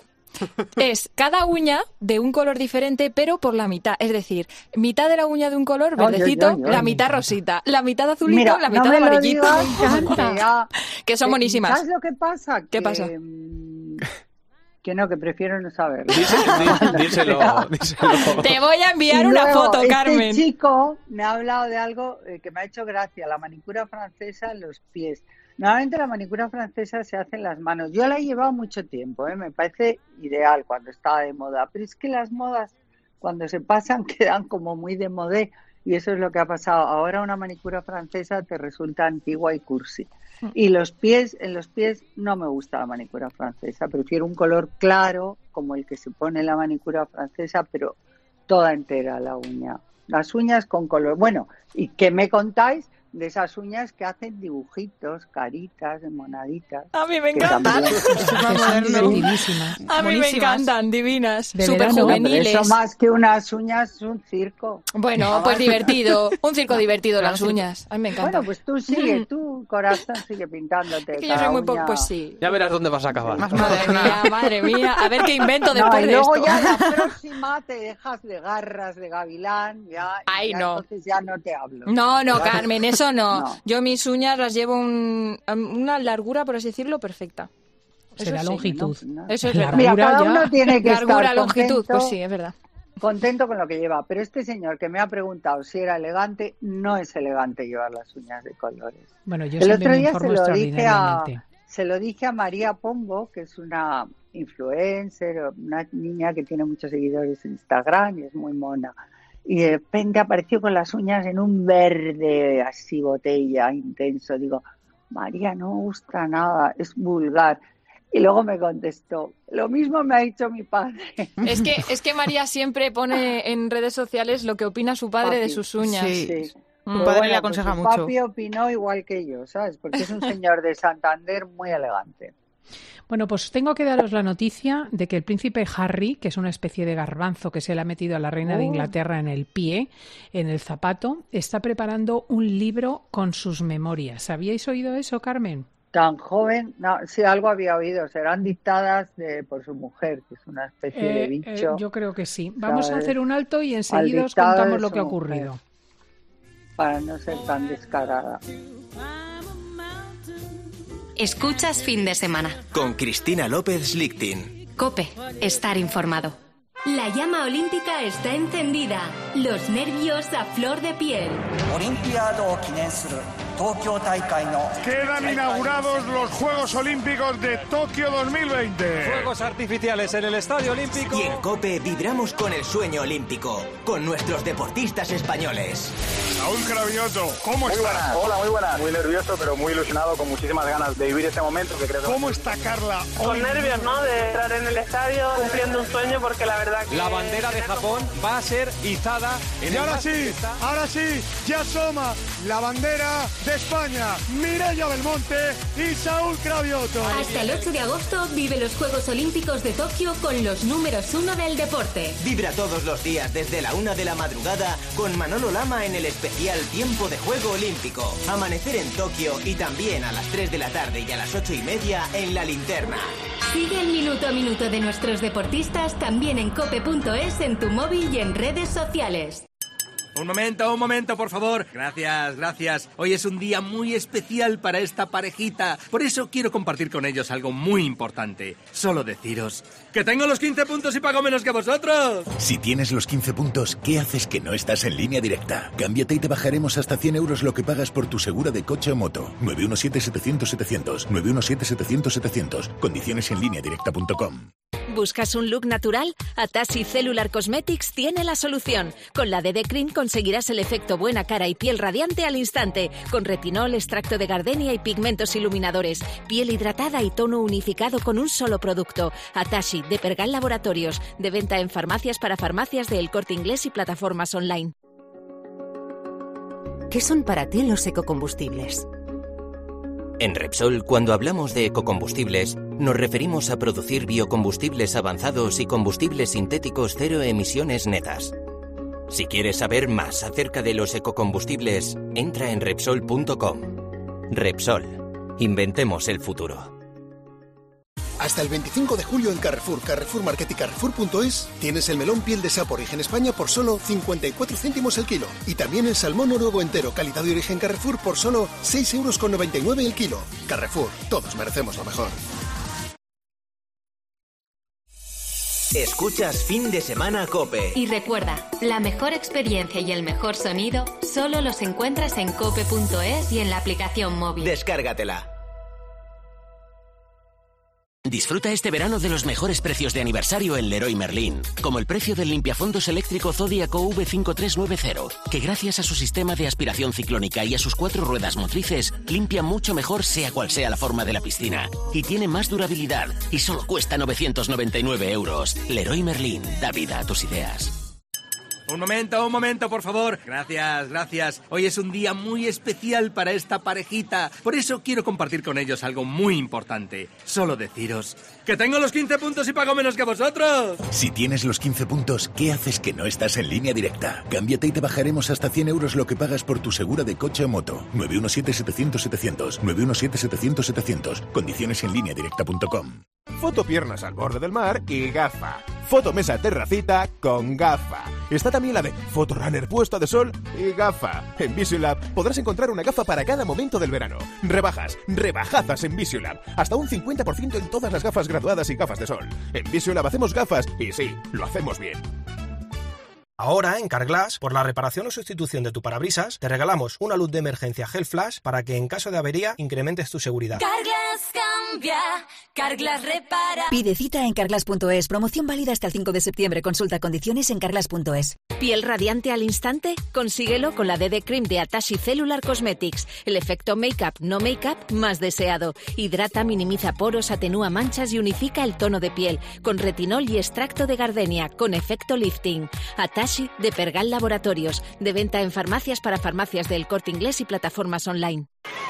Speaker 2: Es cada uña de un color diferente, pero por la mitad. Es decir, mitad de la uña de un color
Speaker 4: Ay, ay,
Speaker 2: verdecito,
Speaker 4: ay, ay.
Speaker 2: la mitad rosita, la mitad azulito,
Speaker 4: Mira,
Speaker 2: la
Speaker 4: no
Speaker 2: mitad
Speaker 4: me lo
Speaker 2: amarillito.
Speaker 4: digas,
Speaker 2: Me encanta.
Speaker 4: porque ya-
Speaker 2: Que son
Speaker 4: eh,
Speaker 2: buenísimas.
Speaker 4: ¿Sabes lo que pasa?
Speaker 2: ¿Qué
Speaker 4: que,
Speaker 2: pasa?
Speaker 4: mm, Que no, que prefiero no saberlo.
Speaker 5: Díselo, díselo, díselo.
Speaker 2: Te voy a enviar
Speaker 4: Y
Speaker 2: una
Speaker 4: luego,
Speaker 2: foto,
Speaker 4: este
Speaker 2: Carmen.
Speaker 4: chico me ha hablado de algo eh, que me ha hecho gracia, la manicura francesa en los pies. Normalmente la manicura francesa se hace en las manos. Yo la he llevado mucho tiempo, ¿eh? Me parece ideal cuando estaba de moda. Pero es que las modas, cuando se pasan, quedan como muy de modé. Y eso es lo que ha pasado. Ahora una manicura francesa te resulta antigua y cursi. Y los pies, en los pies no me gusta la manicura francesa. Prefiero un color claro, como el que se pone en la manicura francesa, pero toda entera la uña. Las uñas con color. Bueno, ¿y qué me contáis de esas uñas que hacen dibujitos, caritas, de monaditas?
Speaker 2: A mí me
Speaker 4: Que
Speaker 2: encantan.
Speaker 4: también-
Speaker 3: Son divertidísimas.
Speaker 2: A mí me
Speaker 7: Buenísimas.
Speaker 2: encantan, divinas,
Speaker 3: De
Speaker 2: súper
Speaker 3: verano.
Speaker 4: Pero
Speaker 2: juveniles.
Speaker 4: eso más que unas uñas es un circo.
Speaker 2: Bueno, pues divertido. Un circo divertido,
Speaker 7: Claro,
Speaker 2: las
Speaker 7: sí.
Speaker 2: uñas. A mí me encanta.
Speaker 4: Bueno, pues tú sigue, tú, corazón, sigue pintándote.
Speaker 2: Es que yo
Speaker 4: cada
Speaker 2: soy muy poco,
Speaker 4: uña.
Speaker 2: pues sí.
Speaker 5: Ya verás dónde vas a acabar.
Speaker 7: Más
Speaker 2: Madre
Speaker 7: moderna.
Speaker 2: mía, madre mía. A ver qué invento
Speaker 4: No,
Speaker 2: después
Speaker 4: y
Speaker 2: de
Speaker 4: luego
Speaker 2: esto.
Speaker 4: ya la próxima te dejas de garras de gavilán, ya, y
Speaker 2: Ay,
Speaker 4: ya
Speaker 2: no.
Speaker 4: entonces ya no te hablo.
Speaker 2: No, no,
Speaker 4: ¿Vale?
Speaker 2: Carmen, eso no.
Speaker 4: No.
Speaker 2: Yo mis uñas las llevo un- una largura, por así decirlo, perfecta. Eso
Speaker 3: Será
Speaker 2: sí,
Speaker 3: longitud.
Speaker 4: ¿no?
Speaker 2: Eso es
Speaker 3: La
Speaker 2: verdad.
Speaker 4: Mira,
Speaker 3: largura
Speaker 4: cada
Speaker 3: ya.
Speaker 4: uno tiene que
Speaker 2: Largura,
Speaker 4: estar
Speaker 2: longitud,
Speaker 4: contento,
Speaker 2: pues sí, es verdad.
Speaker 4: contento con lo que lleva. Pero este señor que me ha preguntado si era elegante, no es elegante llevar las uñas de colores.
Speaker 3: Bueno, yo
Speaker 4: El
Speaker 3: siempre
Speaker 4: otro
Speaker 3: me
Speaker 4: día se
Speaker 3: informo
Speaker 4: lo, dije a,
Speaker 3: extraordinariamente.
Speaker 4: se lo dije a María Pombo, que es una influencer, una niña que tiene muchos seguidores en Instagram y es muy mona. Y de repente apareció con las uñas en un verde así botella intenso. Digo, María, no me gusta nada, es vulgar. Y luego me contestó, lo mismo me ha dicho mi padre.
Speaker 2: Es que, es que María siempre pone en redes sociales lo que opina su padre de
Speaker 4: Papi.
Speaker 2: sus uñas.
Speaker 7: Sí.
Speaker 4: Sí.
Speaker 2: Mm.
Speaker 7: Tu padre
Speaker 4: Bueno,
Speaker 7: le aconseja
Speaker 4: pues su
Speaker 7: mucho.
Speaker 4: Papi opinó igual que yo, ¿sabes? Porque es un señor de Santander muy elegante.
Speaker 3: Bueno, pues tengo que daros la noticia de que el príncipe Harry, que es una especie de garbanzo que se le ha metido a la reina de
Speaker 4: Oh.
Speaker 3: Inglaterra en el pie, en el zapato, está preparando un libro con sus memorias. ¿Habíais oído eso, Carmen?
Speaker 4: Tan joven, no, sí, algo había oído, serán dictadas de, por su mujer, que es una especie de
Speaker 3: Eh,
Speaker 4: bicho,
Speaker 3: eh, yo creo que sí. Vamos a
Speaker 4: ¿sabes?
Speaker 3: hacer un alto y enseguida os
Speaker 4: dictado de
Speaker 3: contamos lo
Speaker 4: su
Speaker 3: que ha
Speaker 4: mujer.
Speaker 3: ocurrido.
Speaker 4: para no ser tan descarada.
Speaker 13: Escuchas fin de semana.
Speaker 1: Con Cristina López Lichtin.
Speaker 13: COPE. Estar informado. La llama olímpica está encendida. Los nervios a flor de piel.
Speaker 14: Quedan inaugurados los Juegos Olímpicos de Tokio dos mil veinte.
Speaker 15: Fuegos artificiales en el Estadio Olímpico.
Speaker 1: Y en COPE vibramos con el sueño olímpico, con nuestros deportistas españoles.
Speaker 14: Raúl Cravioto, ¿cómo
Speaker 16: Muy
Speaker 14: estás?
Speaker 16: buenas, hola, muy buenas. Muy nervioso, pero muy ilusionado, con muchísimas ganas de vivir este momento que creo que...
Speaker 14: ¿Cómo está Carla
Speaker 17: Con
Speaker 14: hoy?
Speaker 17: nervios, ¿no? De entrar en el estadio cumpliendo un sueño, porque la verdad que...
Speaker 15: La bandera de Japón va a ser izada en
Speaker 14: Y
Speaker 15: el
Speaker 14: ahora
Speaker 15: mástil que
Speaker 14: sí,
Speaker 15: está-
Speaker 14: ahora sí, ya asoma la bandera de España, Mireia Belmonte y Saúl Cravioto.
Speaker 13: Hasta el ocho de agosto vive los Juegos Olímpicos de Tokio con los números uno del deporte.
Speaker 1: Vibra todos los días desde la una de la madrugada con Manolo Lama en el especial Tiempo de Juego Olímpico. Amanecer en Tokio y también a las tres de la tarde y a las ocho y media en La Linterna.
Speaker 13: Sigue el minuto a minuto de nuestros deportistas también en cope punto es, en tu móvil y en redes sociales.
Speaker 18: Un momento, un momento, por favor. Gracias, gracias. Hoy es un día muy especial para esta parejita. Por eso quiero compartir con ellos algo muy importante. Solo deciros que tengo los quince puntos y pago menos que vosotros.
Speaker 19: Si tienes los quince puntos, ¿qué haces que no estás en Línea Directa? Cámbiate y te bajaremos hasta cien euros lo que pagas por tu segura de coche o moto. nueve uno siete, setecientos, setecientos. nueve uno siete, setecientos, setecientos. Condiciones en línea directa punto com.
Speaker 20: ¿Buscas un look natural? Atashi Cellular Cosmetics tiene la solución. Con la D D Cream conseguirás el efecto buena cara y piel radiante al instante, con retinol, extracto de gardenia y pigmentos iluminadores, piel hidratada y tono unificado con un solo producto. Atashi, de Pergal Laboratorios, de venta en farmacias para farmacias de El Corte Inglés y plataformas online.
Speaker 21: ¿Qué son para ti los ecocombustibles?
Speaker 22: En Repsol, cuando hablamos de ecocombustibles, nos referimos a producir biocombustibles avanzados y combustibles sintéticos cero emisiones netas. Si quieres saber más acerca de los ecocombustibles, entra en Repsol punto com. Repsol. Inventemos el futuro.
Speaker 23: Hasta el veinticinco de julio en Carrefour, Carrefour Market y Carrefour punto es tienes el melón piel de sapo origen España por solo cincuenta y cuatro céntimos el kilo. Y también el salmón noruego entero, calidad de origen Carrefour, por solo seis euros con noventa y nueve el kilo. Carrefour, todos merecemos lo mejor.
Speaker 1: Escuchas Fin de Semana COPE.
Speaker 13: Y recuerda, la mejor experiencia y el mejor sonido solo los encuentras en cope punto es y en la aplicación móvil.
Speaker 1: Descárgatela.
Speaker 24: Disfruta este verano de los mejores precios de aniversario en Leroy Merlin, como el precio del limpiafondos eléctrico Zodiac V cinco tres nueve cero, que gracias a su sistema de aspiración ciclónica y a sus cuatro ruedas motrices, limpia mucho mejor sea cual sea la forma de la piscina. Y tiene más durabilidad, y solo cuesta novecientos noventa y nueve euros. Leroy Merlin, da vida a tus ideas.
Speaker 18: Un momento, un momento, por favor. Gracias, gracias. Hoy es un día muy especial para esta parejita. Por eso quiero compartir con ellos algo muy importante. Solo deciros que tengo los quince puntos y pago menos que vosotros.
Speaker 19: Si tienes los quince puntos, ¿qué haces que no estás en Línea Directa? Cámbiate y te bajaremos hasta cien euros lo que pagas por tu segura de coche o moto. nueve uno siete, setecientos, setecientos. nueve uno siete, setecientos, setecientos. Condiciones en línea directa punto com.
Speaker 25: Foto piernas al borde del mar y gafa. Foto mesa terracita con gafa. Está también la de Foto runner puesta de sol y gafa. En Visiolab podrás encontrar una gafa para cada momento del verano. Rebajas, rebajazas en Visiolab. Hasta un cincuenta por ciento en todas las gafas graduadas y gafas de sol. En Visiolab hacemos gafas y sí, lo hacemos bien.
Speaker 26: Ahora, en Carglass, por la reparación o sustitución de tu parabrisas, te regalamos una luz de emergencia G E L Flash para que en caso de avería incrementes tu seguridad.
Speaker 27: Carglass cambia, Carglass repara.
Speaker 28: Pide cita en carglass punto es. Promoción válida hasta el cinco de septiembre. Consulta condiciones en carglass punto es.
Speaker 20: ¿Piel radiante al instante? Consíguelo con la D D Cream de Atashi Cellular Cosmetics. El efecto make-up, no make-up más deseado. Hidrata, minimiza poros, atenúa manchas y unifica el tono de piel. Con retinol y extracto de gardenia. Con efecto lifting. Atashi, de Pergal Laboratorios, de venta en farmacias para farmacias de El Corte Inglés y plataformas online.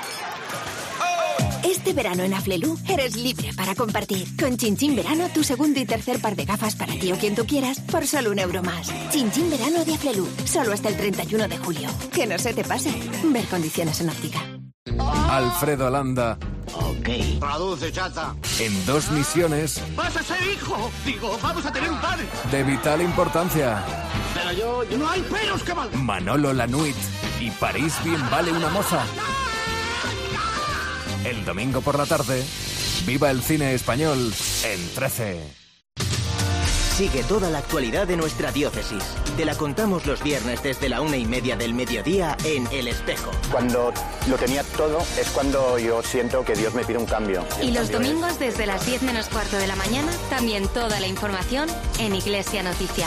Speaker 28: Este verano en Aflelu eres libre para compartir. Con Chin Chin Verano, tu segundo y tercer par de gafas para ti o quien tú quieras, por solo un euro más. Chin Chin Verano de Aflelu, solo hasta el treinta y uno de julio. Que no se te pase. Ver condiciones en óptica.
Speaker 29: Alfredo Landa.
Speaker 30: Ok. Traduce, chata.
Speaker 29: En dos misiones.
Speaker 30: ¡Vas a ser hijo! Digo, vamos a tener un padre.
Speaker 29: De vital importancia.
Speaker 30: Pero yo, yo no hay peros que valgan.
Speaker 29: Manolo Lanuit. Y París bien vale una moza. El domingo por la tarde, viva el cine español en trece.
Speaker 1: Sigue toda la actualidad de nuestra diócesis. Te la contamos los viernes desde la una y media del mediodía en El Espejo.
Speaker 16: Cuando lo tenía todo es cuando yo siento que Dios me pide un cambio.
Speaker 13: Y los domingos desde las diez menos cuarto de la mañana, también toda la información en Iglesia Noticia.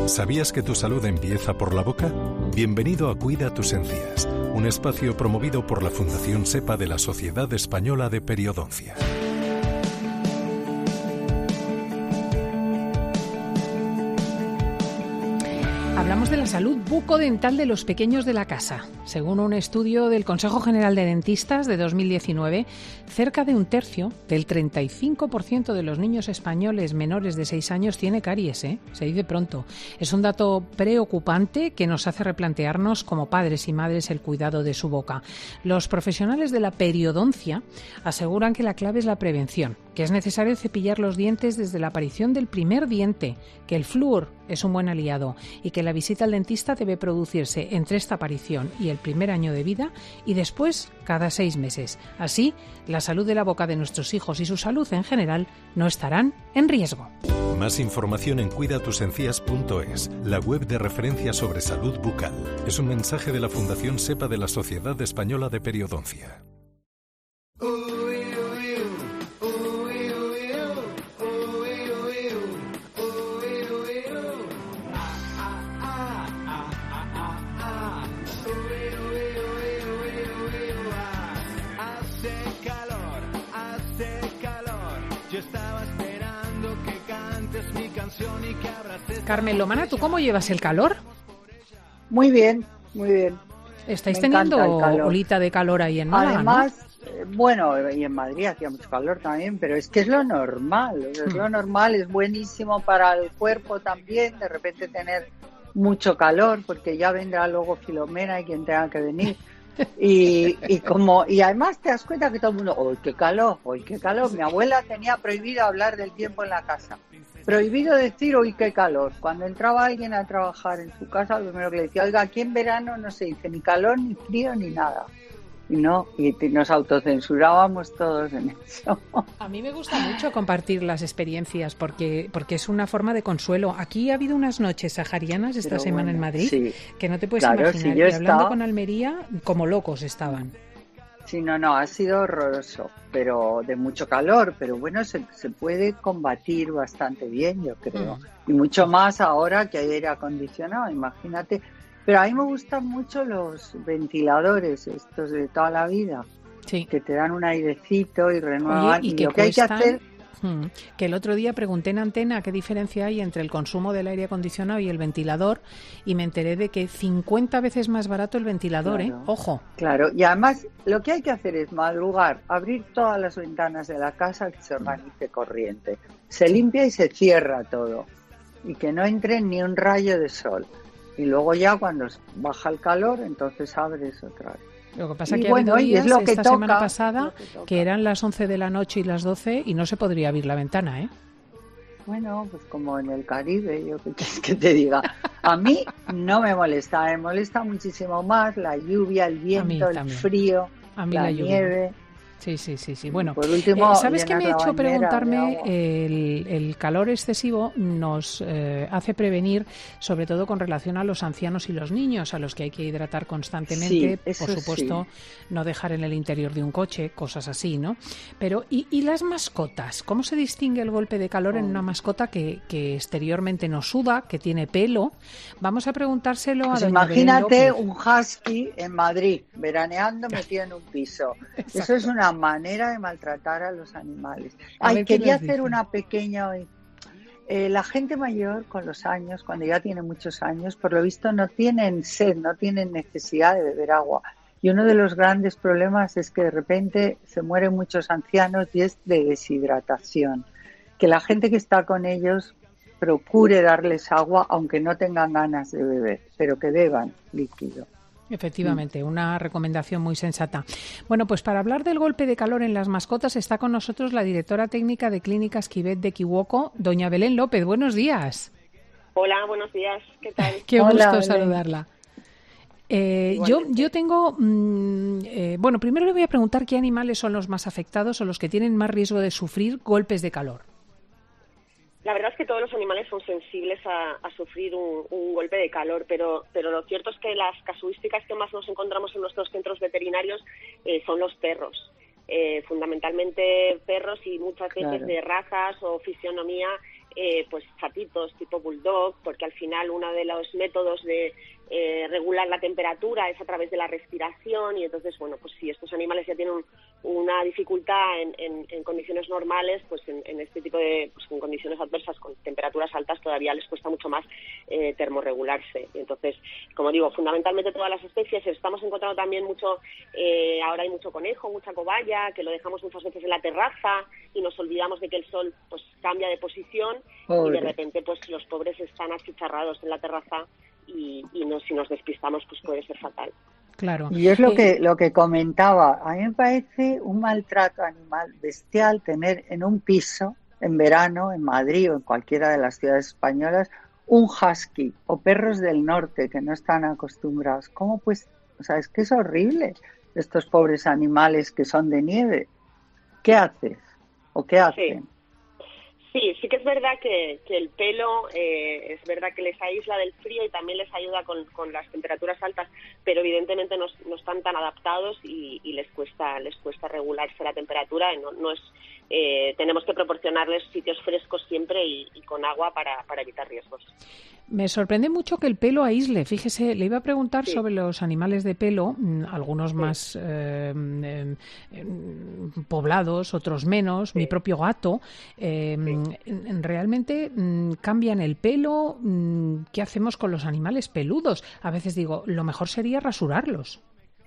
Speaker 2: ¿Sabías que tu salud empieza por la boca? Bienvenido a Cuida tus encías, un espacio promovido por la Fundación SEPA de la Sociedad Española de Periodoncia.
Speaker 3: Hablamos de la salud bucodental de los pequeños de la casa. Según un estudio del Consejo General de Dentistas de dos mil diecinueve, cerca de un tercio, del treinta y cinco por ciento de los niños españoles menores de seis años tiene caries, ¿eh? Se dice pronto. Es un dato preocupante que nos hace replantearnos como padres y madres el cuidado de su boca. Los profesionales de la periodoncia aseguran que la clave es la prevención, que es necesario cepillar los dientes desde la aparición del primer diente, que el flúor es un buen aliado y que la visita al dentista debe producirse entre esta aparición y el primer año de vida y después cada seis meses. Así, la salud de la boca de nuestros hijos y su salud en general no estarán en riesgo.
Speaker 2: Más información en cuida tus encías punto es, la web de referencia sobre salud bucal. Es un mensaje de la Fundación SEPA de la Sociedad Española de Periodoncia.
Speaker 3: Carmen Lomana, ¿tú cómo llevas el calor?
Speaker 4: Muy bien, muy bien.
Speaker 3: ¿Estáis
Speaker 4: Me
Speaker 3: teniendo
Speaker 4: encanta
Speaker 3: olita de calor ahí en Málaga?
Speaker 4: Además, ¿no? eh, bueno, y en Madrid hacía mucho calor también, pero es que es lo normal, o sea, es lo normal, es buenísimo para el cuerpo también, de repente tener mucho calor, porque ya vendrá luego Filomena y quien tenga que venir. Y, y como y además te das cuenta que todo el mundo, ¡uy, qué calor! ¡Uy, qué calor! Mi abuela tenía prohibido hablar del tiempo en la casa. Prohibido decir, ¡uy, qué calor! Cuando entraba alguien a trabajar en su casa, lo primero que le decía, oiga, aquí en verano no se dice ni calor, ni frío, ni nada. Y no, y nos autocensurábamos todos en eso.
Speaker 3: A mí me gusta mucho compartir las experiencias porque porque es una forma de consuelo. Aquí ha habido unas noches saharianas esta Pero semana bueno, en Madrid sí. que no te puedes
Speaker 4: claro,
Speaker 3: imaginar.
Speaker 4: Si yo
Speaker 3: y hablando
Speaker 4: estaba...
Speaker 3: con Almería, como locos estaban.
Speaker 4: Sí, no, no, ha sido horroroso, pero de mucho calor, pero bueno, se, se puede combatir bastante bien, yo creo. Mm. Y mucho más ahora que hay aire acondicionado, imagínate. Pero a mí me gustan mucho los ventiladores, estos de toda la vida,
Speaker 3: sí.
Speaker 4: que te dan un airecito y renuevan.
Speaker 3: Oye, y,
Speaker 4: y
Speaker 3: que
Speaker 4: lo que
Speaker 3: cuestan...
Speaker 4: hay que hacer...
Speaker 3: Que el otro día pregunté en Antena qué diferencia hay entre el consumo del aire acondicionado y el ventilador y me enteré de que cincuenta veces más barato el ventilador, claro, ¿eh? Ojo.
Speaker 4: Claro, y además lo que hay que hacer es madrugar, abrir todas las ventanas de la casa, que se organice corriente. Se limpia y se cierra todo y que no entre ni un rayo de sol. Y luego ya cuando baja el calor, entonces abres otra vez.
Speaker 3: Lo que pasa es
Speaker 4: y
Speaker 3: que
Speaker 4: bueno,
Speaker 3: ha habido días,
Speaker 4: es lo que
Speaker 3: esta
Speaker 4: toca,
Speaker 3: semana pasada,
Speaker 4: que,
Speaker 3: que eran las once de la noche y las doce y no se podría abrir la ventana, ¿eh?
Speaker 4: Bueno, pues como en el Caribe, yo qué quieres que te diga. A mí no me molesta, me molesta muchísimo más la lluvia, el viento, el frío,
Speaker 3: a mí
Speaker 4: la,
Speaker 3: la
Speaker 4: nieve.
Speaker 3: Sí, sí, sí, sí. Bueno,
Speaker 4: por último,
Speaker 3: eh, ¿sabes qué me ha hecho preguntarme?
Speaker 4: De
Speaker 3: el, el calor excesivo nos eh, hace prevenir, sobre todo con relación a los ancianos y los niños, a los que hay que hidratar constantemente,
Speaker 4: sí,
Speaker 3: por supuesto, sí. no dejar en el interior de un coche, cosas así, ¿no? Pero, ¿y, y las mascotas? ¿Cómo se distingue el golpe de calor oh. en una mascota que, que exteriormente no suda, que tiene pelo? Vamos a preguntárselo
Speaker 4: pues
Speaker 3: a doña
Speaker 4: imagínate
Speaker 3: Belén
Speaker 4: un husky en Madrid, veraneando metido en un piso. Exacto. Eso es una manera de maltratar a los animales. Ay, quería hacer una pequeña... Eh, la gente mayor con los años, cuando ya tiene muchos años, por lo visto no tienen sed, no tienen necesidad de beber agua. Y uno de los grandes problemas es que de repente se mueren muchos ancianos y es de deshidratación. Que la gente que está con ellos procure darles agua aunque no tengan ganas de beber, pero que beban líquido.
Speaker 3: Efectivamente, una recomendación muy sensata. Bueno, pues para hablar del golpe de calor en las mascotas está con nosotros la directora técnica de Clínicas Quivet de Kiwoko, doña Belén López. Buenos días.
Speaker 17: Hola, buenos días. ¿Qué tal?
Speaker 3: Qué
Speaker 17: Hola,
Speaker 3: gusto
Speaker 17: Belén.
Speaker 3: saludarla. Eh, yo, yo tengo, mmm, eh, bueno, primero le voy a preguntar qué animales son los más afectados o los que tienen más riesgo de sufrir golpes de calor.
Speaker 17: La verdad es que todos los animales son sensibles a, a sufrir un, un golpe de calor, pero, pero lo cierto es que las casuísticas que más nos encontramos en nuestros centros veterinarios eh, son los perros. Eh, fundamentalmente perros y muchas veces claro. de razas o fisionomía eh, pues chatitos tipo bulldog, porque al final uno de los métodos de eh, regular la temperatura es a través de la respiración, y entonces, bueno, pues si estos animales ya tienen un, una dificultad en, en, en condiciones normales, pues en, en este tipo de, pues en condiciones adversas con temperaturas altas todavía les cuesta mucho más eh, termorregularse. Entonces, como digo, fundamentalmente todas las especies, estamos encontrando también mucho, eh, ahora hay mucho conejo, mucha cobaya, que lo dejamos muchas veces en la terraza y nos olvidamos de que el sol pues cambia de posición. Pobre. Y de repente pues los pobres están achicharrados en la terraza y, y no, si nos despistamos pues puede ser fatal.
Speaker 3: Claro.
Speaker 4: Y es lo
Speaker 3: eh,
Speaker 4: que lo que comentaba, a mí me parece un maltrato animal bestial tener en un piso en verano en Madrid o en cualquiera de las ciudades españolas un husky o perros del norte que no están acostumbrados. ¿Cómo pues? O sea, es que es horrible estos pobres animales que son de nieve. ¿Qué haces? ¿O qué hacen?
Speaker 17: Sí. Sí, sí que es verdad que, que el pelo eh, es verdad que les aísla del frío y también les ayuda con, con las temperaturas altas, pero evidentemente no, no están tan adaptados y, y les cuesta les cuesta regularse la temperatura. No, no es eh, tenemos que proporcionarles sitios frescos siempre y, y con agua para, para evitar riesgos.
Speaker 3: Me sorprende mucho que el pelo aísle. Fíjese, le iba a preguntar
Speaker 17: sí. sobre
Speaker 3: los animales de pelo, algunos sí. más eh, eh, poblados, otros menos. Sí. Mi propio gato. Eh, sí. ¿Realmente cambian el pelo? ¿Qué hacemos con los animales peludos? A veces digo, lo mejor sería rasurarlos.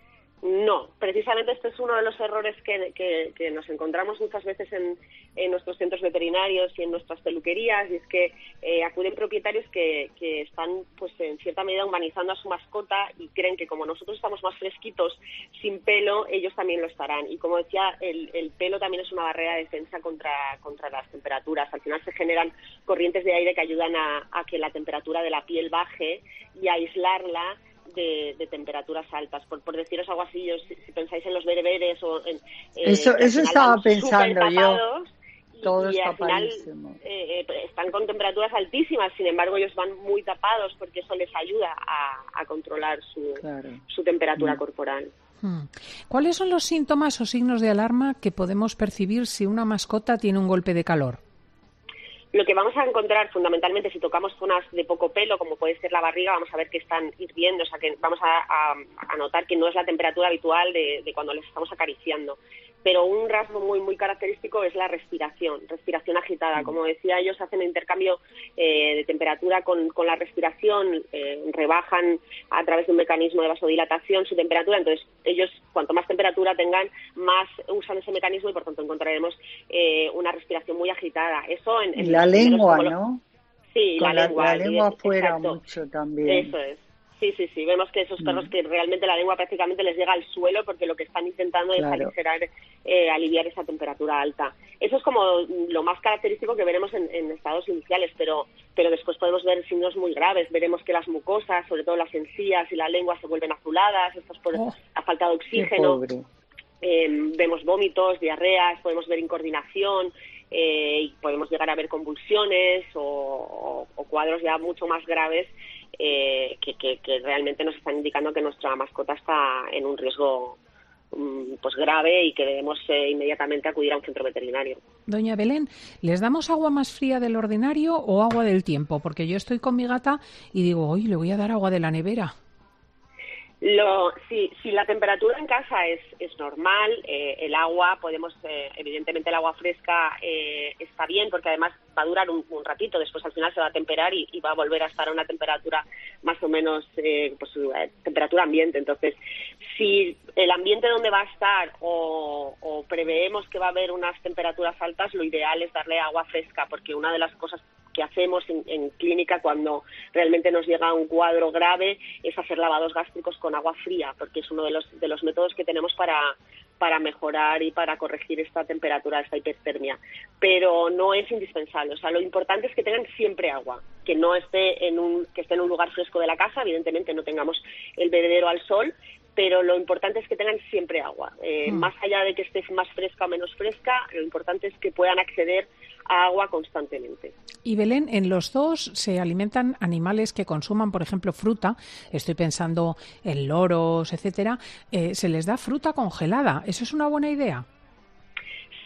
Speaker 17: No, precisamente este es uno de los errores que, que, que nos encontramos muchas veces en, en nuestros centros veterinarios y en nuestras peluquerías, y es que eh, acuden propietarios que, que están pues en cierta medida humanizando a su mascota y creen que como nosotros estamos más fresquitos sin pelo, ellos también lo estarán. Y como decía, el, el pelo también es una barrera de defensa contra, contra las temperaturas. Al final se generan corrientes de aire que ayudan a, a que la temperatura de la piel baje y a aislarla De, de temperaturas altas. Por, por deciros algo así, yo, si, si pensáis en los bereberes o en... Eh,
Speaker 4: eso eso estaba pensando yo.
Speaker 17: Y,
Speaker 4: Todos
Speaker 17: y al final eh, eh, están con temperaturas altísimas, sin embargo ellos van muy tapados porque eso les ayuda a, a controlar su, claro. su temperatura mm. corporal.
Speaker 3: Hmm. ¿Cuáles son los síntomas o signos de alarma que podemos percibir si una mascota tiene un golpe de calor?
Speaker 17: Lo que vamos a encontrar fundamentalmente si tocamos zonas de poco pelo, como puede ser la barriga, vamos a ver que están hirviendo, o sea que vamos a, a, a notar que no es la temperatura habitual de, de cuando les estamos acariciando. Pero un rasgo muy muy característico es la respiración, respiración agitada. Como decía, ellos hacen el intercambio eh, de temperatura con, con la respiración, eh, rebajan a través de un mecanismo de vasodilatación su temperatura, entonces ellos cuanto más temperatura tengan, más usan ese mecanismo y por tanto encontraremos eh, una respiración muy agitada. Eso en, en
Speaker 4: la lengua,
Speaker 17: los...
Speaker 4: ¿no?
Speaker 17: Sí,
Speaker 4: con
Speaker 17: la, la lengua.
Speaker 4: La lengua afuera
Speaker 17: exacto.
Speaker 4: mucho también.
Speaker 17: Eso es. Sí, sí, sí. Vemos que esos perros mm. que realmente la lengua prácticamente les llega al suelo porque lo que están intentando claro. es aligerar, eh, aliviar esa temperatura alta. Eso es como lo más característico que veremos en, en estados iniciales, pero pero después podemos ver signos muy graves. Veremos que las mucosas, sobre todo las encías y la lengua, se vuelven azuladas. Esto es por oh, la falta de oxígeno. Eh, vemos vómitos, diarreas, podemos ver incoordinación. Eh, y podemos llegar a ver convulsiones o, o, o cuadros ya mucho más graves eh, que, que, que realmente nos están indicando que nuestra mascota está en un riesgo um, pues grave y que debemos eh, inmediatamente acudir a un centro veterinario.
Speaker 3: Doña Belén, ¿les damos agua más fría del ordinario o agua del tiempo? Porque yo estoy con mi gata y digo, hoy le voy a dar agua de la nevera.
Speaker 17: Lo, si, si la temperatura en casa es, es normal, eh, el agua, podemos, eh, evidentemente el agua fresca eh, está bien porque además va a durar un, un ratito, después al final se va a temperar y, y va a volver a estar a una temperatura más o menos, eh, pues eh, temperatura ambiente. Entonces, si el ambiente donde va a estar o, o preveemos que va a haber unas temperaturas altas, lo ideal es darle agua fresca porque una de las cosas que hacemos en, en clínica cuando realmente nos llega un cuadro grave es hacer lavados gástricos con agua fría, porque es uno de los de los métodos que tenemos para para mejorar y para corregir esta temperatura, esta hipertermia, pero no es indispensable. O sea, lo importante es que tengan siempre agua, que no esté en un que esté en un lugar fresco de la casa, evidentemente no tengamos el bebedero al sol, pero lo importante es que tengan siempre agua. Eh, mm. Más allá de que esté más fresca o menos fresca, lo importante es que puedan acceder a agua constantemente.
Speaker 3: Y Belén, en los zoos se alimentan animales que consuman, por ejemplo, fruta. Estoy pensando en loros, etcétera. Eh, se les da fruta congelada. ¿Eso es una buena idea?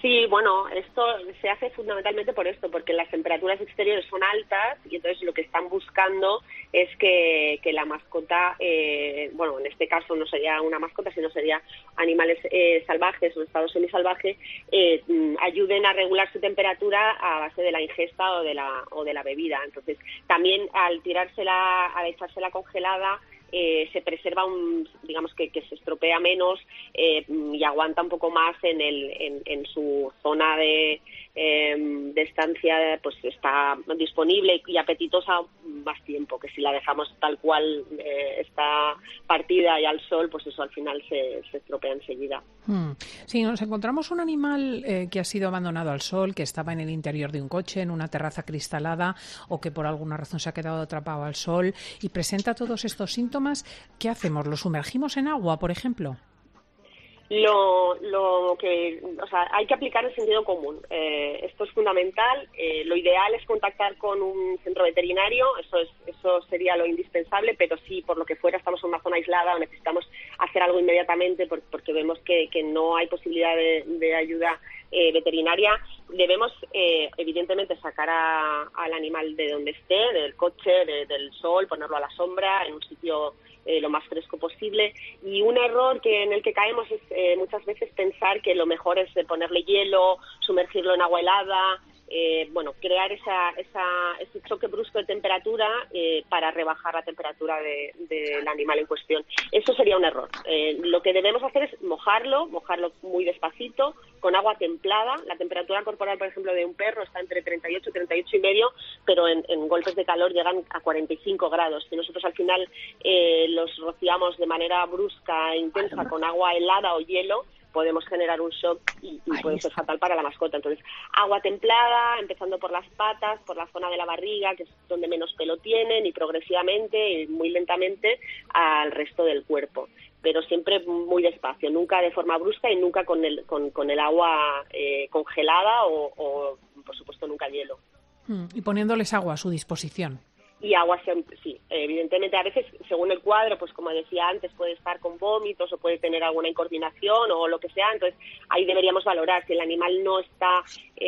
Speaker 17: Sí, bueno, esto se hace fundamentalmente por esto, porque las temperaturas exteriores son altas y entonces lo que están buscando es que, que la mascota, eh, bueno, en este caso no sería una mascota, sino sería animales eh, salvajes o en estado semisalvaje, eh, ayuden a regular su temperatura a base de la ingesta o de la, o de la bebida. Entonces, también al tirársela, al echársela congelada, Eh, se preserva un, digamos que, que se estropea menos eh, y aguanta un poco más en el en, en su zona de, eh, de estancia, pues está disponible y apetitosa más tiempo, que si la dejamos tal cual eh, está partida y al sol, pues eso al final se, se estropea enseguida.
Speaker 3: Hmm. Si nos encontramos un animal eh, que ha sido abandonado al sol, que estaba en el interior de un coche, en una terraza cristalada, o que por alguna razón se ha quedado atrapado al sol y presenta todos estos síntomas, ¿qué hacemos? ¿Lo sumergimos en agua, por ejemplo?
Speaker 17: Lo, lo que, o sea, hay que aplicar el sentido común. Eh, esto es fundamental. Eh, lo ideal es contactar con un centro veterinario. Eso es, eso sería lo indispensable. Pero si por lo que fuera estamos en una zona aislada o necesitamos hacer algo inmediatamente porque, porque vemos que, que no hay posibilidad de, de ayuda eh, veterinaria, debemos eh, evidentemente sacar a, al animal de donde esté, del coche, de, del sol, ponerlo a la sombra, en un sitio Eh, lo más fresco posible. Y un error que en el que caemos es eh, muchas veces pensar que lo mejor es eh, ponerle hielo, sumergirlo en agua helada, eh, bueno, crear esa, esa, ese choque brusco de temperatura eh, para rebajar la temperatura de, del animal en cuestión. Eso sería un error. Eh, lo que debemos hacer es mojarlo, mojarlo muy despacito, con agua templada. La temperatura corporal, por ejemplo, de un perro está entre treinta y ocho y treinta y ocho y medio, pero en, en golpes de calor llegan a cuarenta y cinco grados. Si nosotros al final eh, los rociamos de manera brusca e intensa con agua helada o hielo, podemos generar un shock y, y puede ser fatal para la mascota. Entonces, agua templada, empezando por las patas, por la zona de la barriga, que es donde menos pelo tienen, y progresivamente y muy lentamente al resto del cuerpo. Pero siempre muy despacio, nunca de forma brusca y nunca con el, con, con el agua eh, congelada o, o, por supuesto, nunca hielo.
Speaker 3: Y poniéndoles agua a su disposición.
Speaker 17: Y agua, sí, evidentemente a veces según el cuadro, pues como decía antes, puede estar con vómitos o puede tener alguna incoordinación o lo que sea, entonces ahí deberíamos valorar si el animal no está,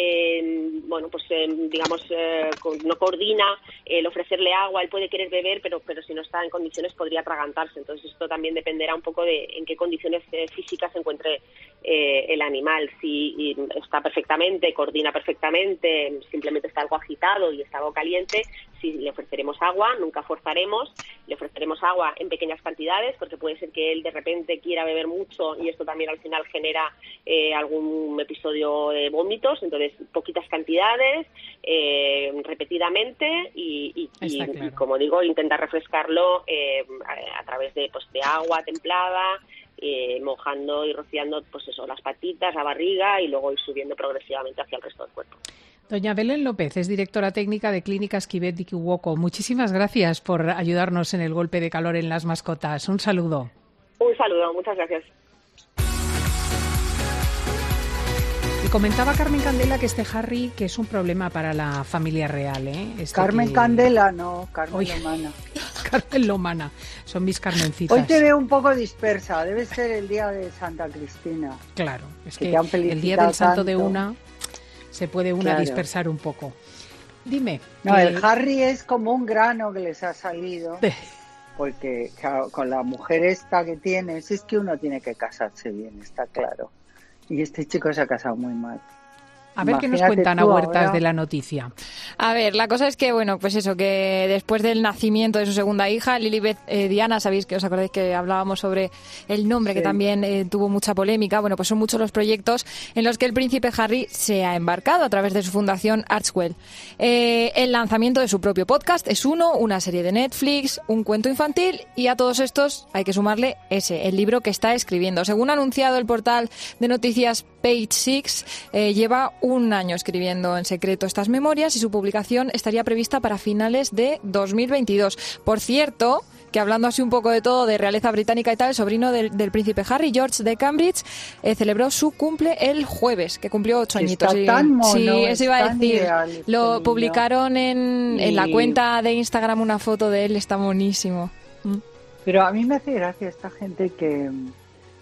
Speaker 17: eh, bueno, pues eh, digamos, eh, no coordina, el ofrecerle agua, él puede querer beber, pero pero si no está en condiciones podría atragantarse, entonces esto también dependerá un poco de en qué condiciones eh, físicas se encuentre eh, el animal, si está perfectamente, coordina perfectamente, simplemente está algo agitado y está algo caliente, si le ofreceremos agua, nunca forzaremos, le ofreceremos agua en pequeñas cantidades, porque puede ser que él de repente quiera beber mucho y esto también al final genera eh, algún episodio de vómitos, entonces poquitas cantidades, eh, repetidamente y, y, y, claro. y como digo, intentar refrescarlo eh, a, a través de, pues, de agua templada, eh, mojando y rociando pues eso, las patitas, la barriga y luego ir subiendo progresivamente hacia el resto del cuerpo.
Speaker 3: Doña Belén López es directora técnica de Clínicas Quivet Diquiwoko. Muchísimas gracias por ayudarnos en el golpe de calor en las mascotas. Un saludo.
Speaker 17: Un saludo, muchas gracias.
Speaker 3: Y comentaba Carmen Candela que este Harry que es un problema para la familia real, ¿eh? Este
Speaker 4: Carmen
Speaker 3: que...
Speaker 4: Candela, no, Carmen
Speaker 3: Oye,
Speaker 4: Lomana.
Speaker 3: Carmen Lomana, son mis Carmencitas.
Speaker 4: Hoy te veo un poco dispersa, debe ser el día de Santa Cristina.
Speaker 3: Claro, es
Speaker 4: que,
Speaker 3: que el día del santo
Speaker 4: tanto.
Speaker 3: de una se puede una
Speaker 4: claro.
Speaker 3: dispersar un poco. Dime.
Speaker 4: No,
Speaker 3: que...
Speaker 4: el Harry es como un grano que les ha salido, porque claro, con la mujer esta que tienes, es que uno tiene que casarse bien, está claro. Y este chico se ha casado muy mal.
Speaker 3: A ver qué nos cuentan a huertas ahora de la noticia.
Speaker 5: A ver, la cosa es que, bueno, pues eso, que después del nacimiento de su segunda hija, Lilibet eh, Diana, sabéis que os acordáis que hablábamos sobre el nombre, sí. que también eh, tuvo mucha polémica. Bueno, pues son muchos los proyectos en los que el príncipe Harry se ha embarcado a través de su fundación Archewell. Eh, el lanzamiento de su propio podcast es uno, una serie de Netflix, un cuento infantil y a todos estos hay que sumarle ese, el libro que está escribiendo. Según ha anunciado el portal de noticias Page Six, eh, lleva un año escribiendo en secreto estas memorias y su publicación estaría prevista para finales de dos mil veintidós. Por cierto, que hablando así un poco de todo, de realeza británica y tal, el sobrino del, del príncipe Harry, George de Cambridge, eh, celebró su cumple el jueves, que cumplió ocho añitos.
Speaker 4: Está tan mono,
Speaker 5: sí, eso iba a decir.
Speaker 4: Ideal,
Speaker 5: Lo
Speaker 4: este
Speaker 5: publicaron en,
Speaker 4: y...
Speaker 5: en la cuenta de Instagram una foto de él, está monísimo.
Speaker 4: Pero a mí me hace gracia esta gente que...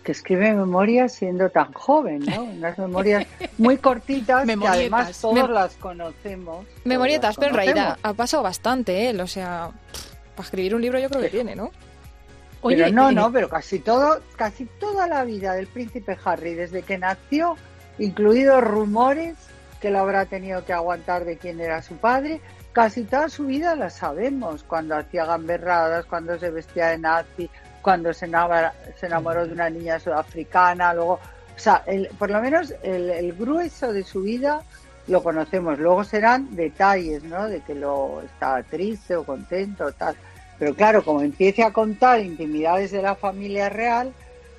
Speaker 4: que escribe memorias siendo tan joven, ¿no? Unas memorias muy cortitas que además todos Mem- las conocemos.
Speaker 5: Memorietas,
Speaker 4: todos
Speaker 5: pero en realidad ha pasado bastante él, o sea, para escribir un libro yo creo que tiene, ¿no?
Speaker 4: Oye, pero no, no, pero casi todo, casi toda la vida del príncipe Harry, desde que nació, incluidos rumores que lo habrá tenido que aguantar de quién era su padre, casi toda su vida la sabemos, cuando hacía gamberradas, cuando se vestía de nazi, cuando se enamoró, se enamoró de una niña sudafricana, luego, o sea, el, por lo menos el, el grueso de su vida lo conocemos, luego serán detalles, ¿no?, de que lo estaba triste o contento o tal. Pero claro, como empiece a contar intimidades de la familia real,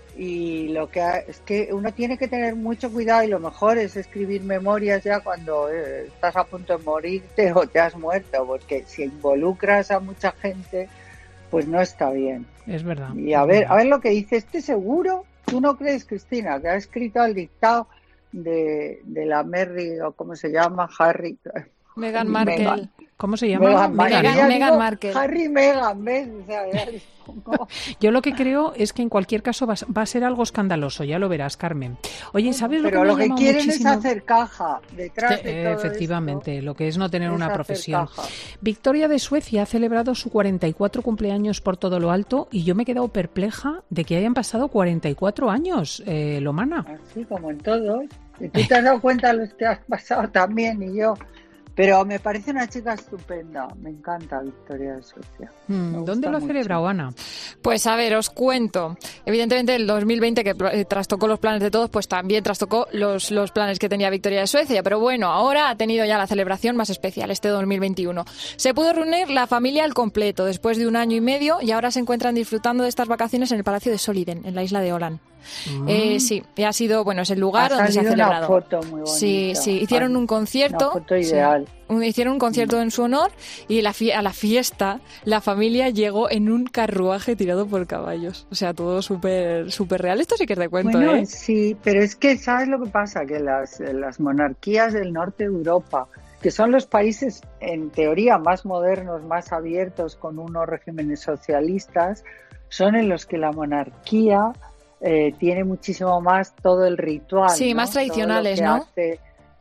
Speaker 4: y lo que ha, es que uno tiene que tener mucho cuidado, y lo mejor es escribir memorias ya cuando eh, estás a punto de morirte o te has muerto, porque si involucras a mucha gente, pues no está bien.
Speaker 3: Es verdad.
Speaker 4: Y a ver, a ver lo que dice este seguro. ¿Tú no crees, Cristina, que ha escrito al dictado de, de la Mary, o cómo se llama, Harry?
Speaker 5: Meghan Markle.
Speaker 4: Meghan.
Speaker 3: ¿Cómo se llama?
Speaker 4: Meghan,
Speaker 5: Meghan, Meghan Markle.
Speaker 4: Harry Meghan, ¿ves? O sea,
Speaker 3: yo lo que creo es que en cualquier caso va, va a ser algo escandaloso, ya lo verás, Carmen. Oye, ¿sabes
Speaker 4: Pero
Speaker 3: lo que me
Speaker 4: lo que quieren muchísimo? Es hacer caja detrás
Speaker 3: que,
Speaker 4: de todo
Speaker 3: efectivamente,
Speaker 4: esto,
Speaker 3: lo que es no tener
Speaker 4: es
Speaker 3: una profesión.
Speaker 4: Caja.
Speaker 3: Victoria de Suecia ha celebrado su cuarenta y cuatro cumpleaños por todo lo alto, y yo me he quedado perpleja de que hayan pasado cuarenta y cuatro años, eh, Lomana.
Speaker 4: Así como en todos. Y tú te has dado cuenta de los que has pasado también, y yo. Pero me parece una chica estupenda, me encanta Victoria de Suecia.
Speaker 3: Mm, ¿Dónde lo ha celebrado, Ana?
Speaker 5: Pues a ver, os cuento. Evidentemente el dos mil veinte, que eh, trastocó los planes de todos, pues también trastocó los, los planes que tenía Victoria de Suecia. Pero bueno, ahora ha tenido ya la celebración más especial, este dos mil veintiuno. Se pudo reunir la familia al completo después de un año y medio, y ahora se encuentran disfrutando de estas vacaciones en el Palacio de Soliden, en la isla de Åland. Mm. Eh, sí, y ha sido, bueno, es el lugar
Speaker 4: ha
Speaker 5: donde se ha celebrado.
Speaker 4: Una foto muy bonita.
Speaker 5: Sí, sí, hicieron un concierto.
Speaker 4: Una foto ideal.
Speaker 5: Sí, un, hicieron un concierto mm. en su honor, y la fie- a la fiesta la familia llegó en un carruaje tirado por caballos. O sea, todo súper súper real. Esto sí que es de cuento,
Speaker 4: bueno,
Speaker 5: ¿eh?
Speaker 4: Sí, pero es que, ¿sabes lo que pasa? Que las, las monarquías del norte de Europa, que son los países en teoría más modernos, más abiertos, con unos regímenes socialistas, son en los que la monarquía eh, tiene muchísimo más todo el ritual.
Speaker 5: Sí,
Speaker 4: ¿no?
Speaker 5: más tradicionales,
Speaker 4: todo lo que
Speaker 5: ¿no?
Speaker 4: Hace,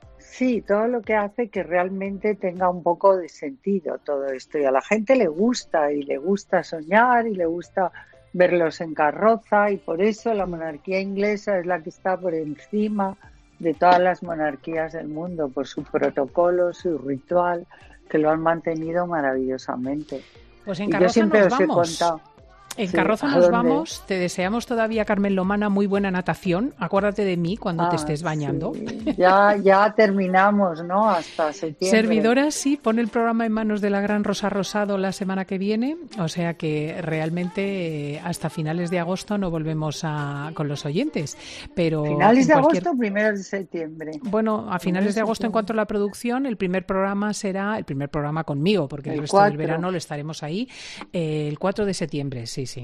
Speaker 4: sí, todo lo que hace que realmente tenga un poco de sentido todo esto. Y a la gente le gusta, y le gusta soñar, y le gusta verlos en carroza, y por eso la monarquía inglesa es la que está por encima de todas las monarquías del mundo, por su protocolo, su ritual, que lo han mantenido maravillosamente.
Speaker 3: Pues en
Speaker 4: y
Speaker 3: carroza
Speaker 4: yo siempre
Speaker 3: nos
Speaker 4: os
Speaker 3: vamos.
Speaker 4: he contado.
Speaker 3: En
Speaker 4: Sí,
Speaker 3: carroza
Speaker 4: ¿a
Speaker 3: nos
Speaker 4: dónde?
Speaker 3: vamos. Te deseamos todavía, Carmen Lomana, muy buena natación. Acuérdate de mí cuando
Speaker 4: Ah,
Speaker 3: te estés bañando.
Speaker 4: sí. Ya, ya terminamos, ¿no? Hasta septiembre.
Speaker 3: Servidora, sí, pone el programa en manos de la gran Rosa Rosado la semana que viene, o sea que realmente eh, hasta finales de agosto no volvemos a, con los oyentes. Pero
Speaker 4: Finales de
Speaker 3: en cualquier-
Speaker 4: agosto, primeros de septiembre.
Speaker 3: Bueno, a finales de agosto, en cuanto a la producción, el primer programa será el primer programa conmigo, porque el,
Speaker 4: El
Speaker 3: resto del
Speaker 4: cuatro.
Speaker 3: verano lo estaremos ahí, eh, el cuatro de septiembre, sí, sí.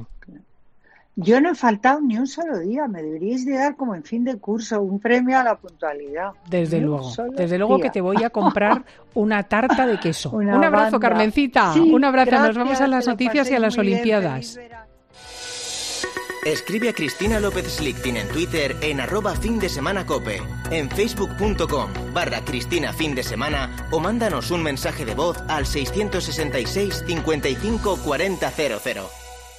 Speaker 4: Yo no he faltado ni un solo día. Me deberíais de dar, como en fin de curso, un premio a la puntualidad.
Speaker 3: Desde
Speaker 4: Ni un
Speaker 3: luego,
Speaker 4: solo
Speaker 3: desde luego
Speaker 4: día.
Speaker 3: que te voy a comprar una tarta de queso.
Speaker 4: Una
Speaker 3: un abrazo,
Speaker 4: banda.
Speaker 3: Carmencita.
Speaker 4: Sí,
Speaker 3: un abrazo. Nos
Speaker 4: gracias,
Speaker 3: vamos a las
Speaker 4: que lo
Speaker 3: noticias y a
Speaker 4: paséis
Speaker 3: las
Speaker 4: muy bien,
Speaker 3: Olimpiadas.
Speaker 4: feliz verano.
Speaker 1: Escribe a Cristina López Slichting en Twitter en arroba fin de semana cope, en facebook.com barra Cristina fin de semana, o mándanos un mensaje de voz al seiscientos sesenta y seis cincuenta y cinco cuarenta cero cero.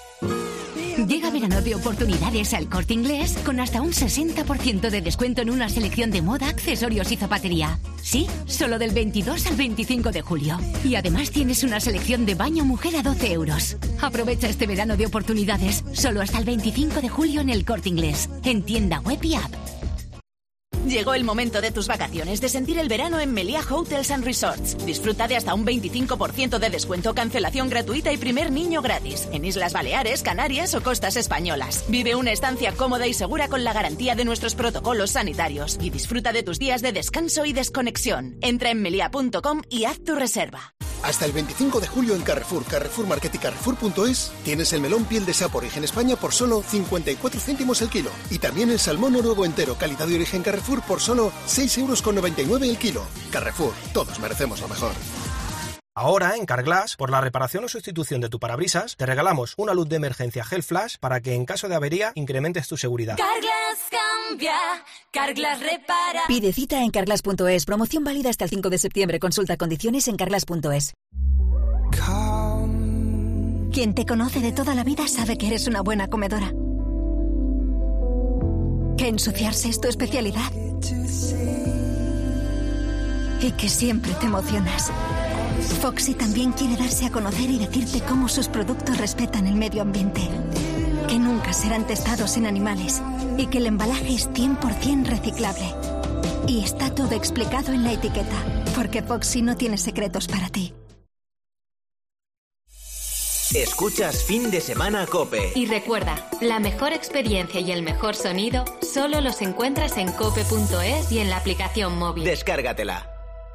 Speaker 13: Llega verano de oportunidades al Corte Inglés con hasta un sesenta por ciento de descuento en una selección de moda, accesorios y zapatería. Sí, solo del veintidós al veinticinco de julio. Y además tienes una selección de baño mujer a doce euros. Aprovecha este verano de oportunidades solo hasta el veinticinco de julio en el Corte Inglés, en tienda web y app.
Speaker 20: Llegó el momento de tus vacaciones, de sentir el verano en Meliá Hotels and Resorts. Disfruta de hasta un veinticinco por ciento de descuento, cancelación gratuita y primer niño gratis. En Islas Baleares, Canarias o costas españolas. Vive una estancia cómoda y segura con la garantía de nuestros protocolos sanitarios. Y disfruta de tus días de descanso y desconexión. Entra en meliá punto com y haz tu reserva.
Speaker 23: Hasta el veinticinco de julio en Carrefour, Carrefour Market y Carrefour punto es tienes el melón piel de sapo origen España por solo cincuenta y cuatro céntimos el kilo. Y también el salmón noruego entero, calidad de origen Carrefour, por solo seis euros con noventa y nueve el kilo. Carrefour, todos merecemos lo mejor.
Speaker 26: Ahora, en Carglass, por la reparación o sustitución de tu parabrisas, te regalamos una luz de emergencia Gel Flash para que en caso de avería incrementes tu seguridad.
Speaker 27: Carglass cambia, Carglass repara.
Speaker 6: Pide cita en carglass punto es. Promoción válida hasta el cinco de septiembre. Consulta condiciones en carglass punto es.
Speaker 28: Quien te conoce de toda la vida sabe que eres una buena comedora. Que ensuciarse es tu especialidad. Y que siempre te emocionas. Foxy también quiere darse a conocer y decirte cómo sus productos respetan el medio ambiente. Que nunca serán testados en animales. Y que el embalaje es cien por ciento reciclable. Y está todo explicado en la etiqueta. Porque Foxy no tiene secretos para ti.
Speaker 1: Escuchas Fin de Semana COPE.
Speaker 7: Y recuerda, la mejor experiencia y el mejor sonido solo los encuentras en cope punto es y en la aplicación móvil.
Speaker 1: Descárgatela.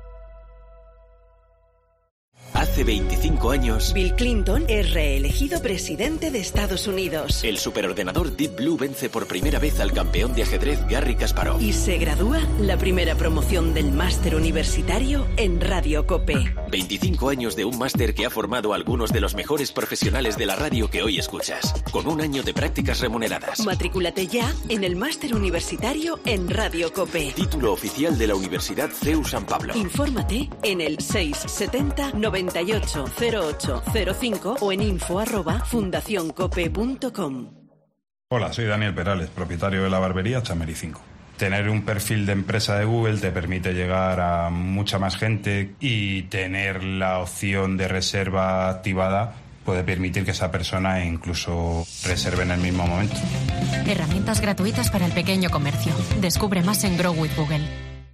Speaker 8: Hace veinticinco años,
Speaker 9: Bill Clinton es reelegido presidente de Estados Unidos.
Speaker 8: El superordenador Deep Blue vence por primera vez al campeón de ajedrez Garry Kasparov.
Speaker 9: Y se gradúa la primera promoción del máster universitario en Radio COPE.
Speaker 8: veinticinco años de un máster que ha formado a algunos de los mejores profesionales de la radio que hoy escuchas, con un año de prácticas remuneradas.
Speaker 9: Matrículate ya en el máster universitario en Radio COPE.
Speaker 8: Título oficial de la Universidad C E U San Pablo.
Speaker 9: Infórmate en el seis setenta noventa y ocho cero ocho cero cinco o en info arroba fundacioncope punto com.
Speaker 10: Hola, soy Daniel Perales, propietario de la barbería Chameri cinco. Tener un perfil de empresa de Google te permite llegar a mucha más gente y tener la opción de reserva activada puede permitir que esa persona incluso reserve en el mismo momento.
Speaker 11: Herramientas gratuitas para el pequeño comercio. Descubre más en Grow with Google.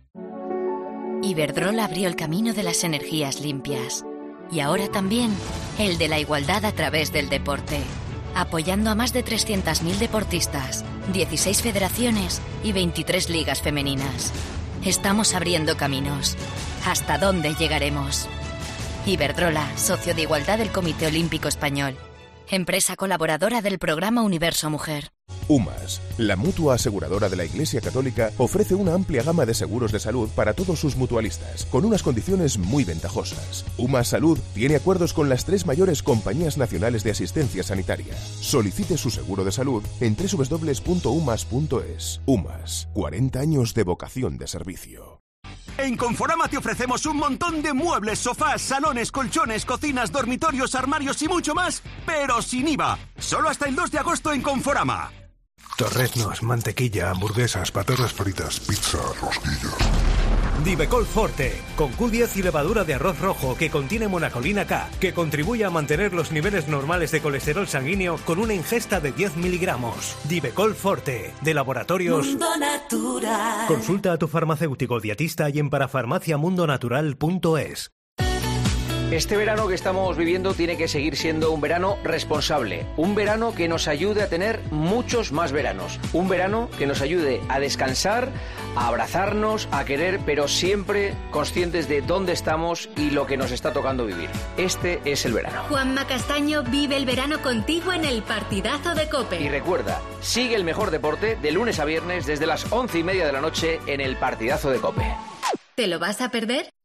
Speaker 12: Iberdrola abrió el camino de las energías limpias. Y ahora también el de la igualdad a través del deporte. Apoyando a más de trescientos mil deportistas, dieciséis federaciones y veintitrés ligas femeninas. Estamos abriendo caminos. ¿Hasta dónde llegaremos? Iberdrola, socio de igualdad del Comité Olímpico Español. Empresa colaboradora del programa Universo Mujer.
Speaker 25: UMAS, la mutua aseguradora de la Iglesia Católica, ofrece una amplia gama de seguros de salud para todos sus mutualistas, con unas condiciones muy ventajosas. UMAS Salud tiene acuerdos con las tres mayores compañías nacionales de asistencia sanitaria. Solicite su seguro de salud en doble u doble u doble u punto umas punto es. UMAS, cuarenta años de vocación de servicio.
Speaker 14: En Conforama te ofrecemos un montón de muebles, sofás, salones, colchones, cocinas, dormitorios, armarios y mucho más, pero sin I V A. Solo hasta el dos de agosto en Conforama.
Speaker 15: Torreznos, mantequilla, hamburguesas, patatas fritas, pizza, rosquillas.
Speaker 21: Divecol Forte, con Q diez y levadura de arroz rojo que contiene monacolina K, que contribuye a mantener los niveles normales de colesterol sanguíneo con una ingesta de diez miligramos. Divecol Forte, de Laboratorios
Speaker 27: Mundo Natural.
Speaker 21: Consulta a tu farmacéutico dietista y en parafarmacia mundo natural punto es.
Speaker 31: Este verano que estamos viviendo tiene que seguir siendo un verano responsable, un verano que nos ayude a tener muchos más veranos, un verano que nos ayude a descansar, a abrazarnos, a querer, pero siempre conscientes de dónde estamos y lo que nos está tocando vivir. Este es el verano.
Speaker 7: Juanma Castaño vive el verano contigo en el Partidazo de COPE.
Speaker 31: Y recuerda, sigue el mejor deporte de lunes a viernes desde las once y media de la noche en el Partidazo de COPE.
Speaker 7: ¿Te lo vas a perder?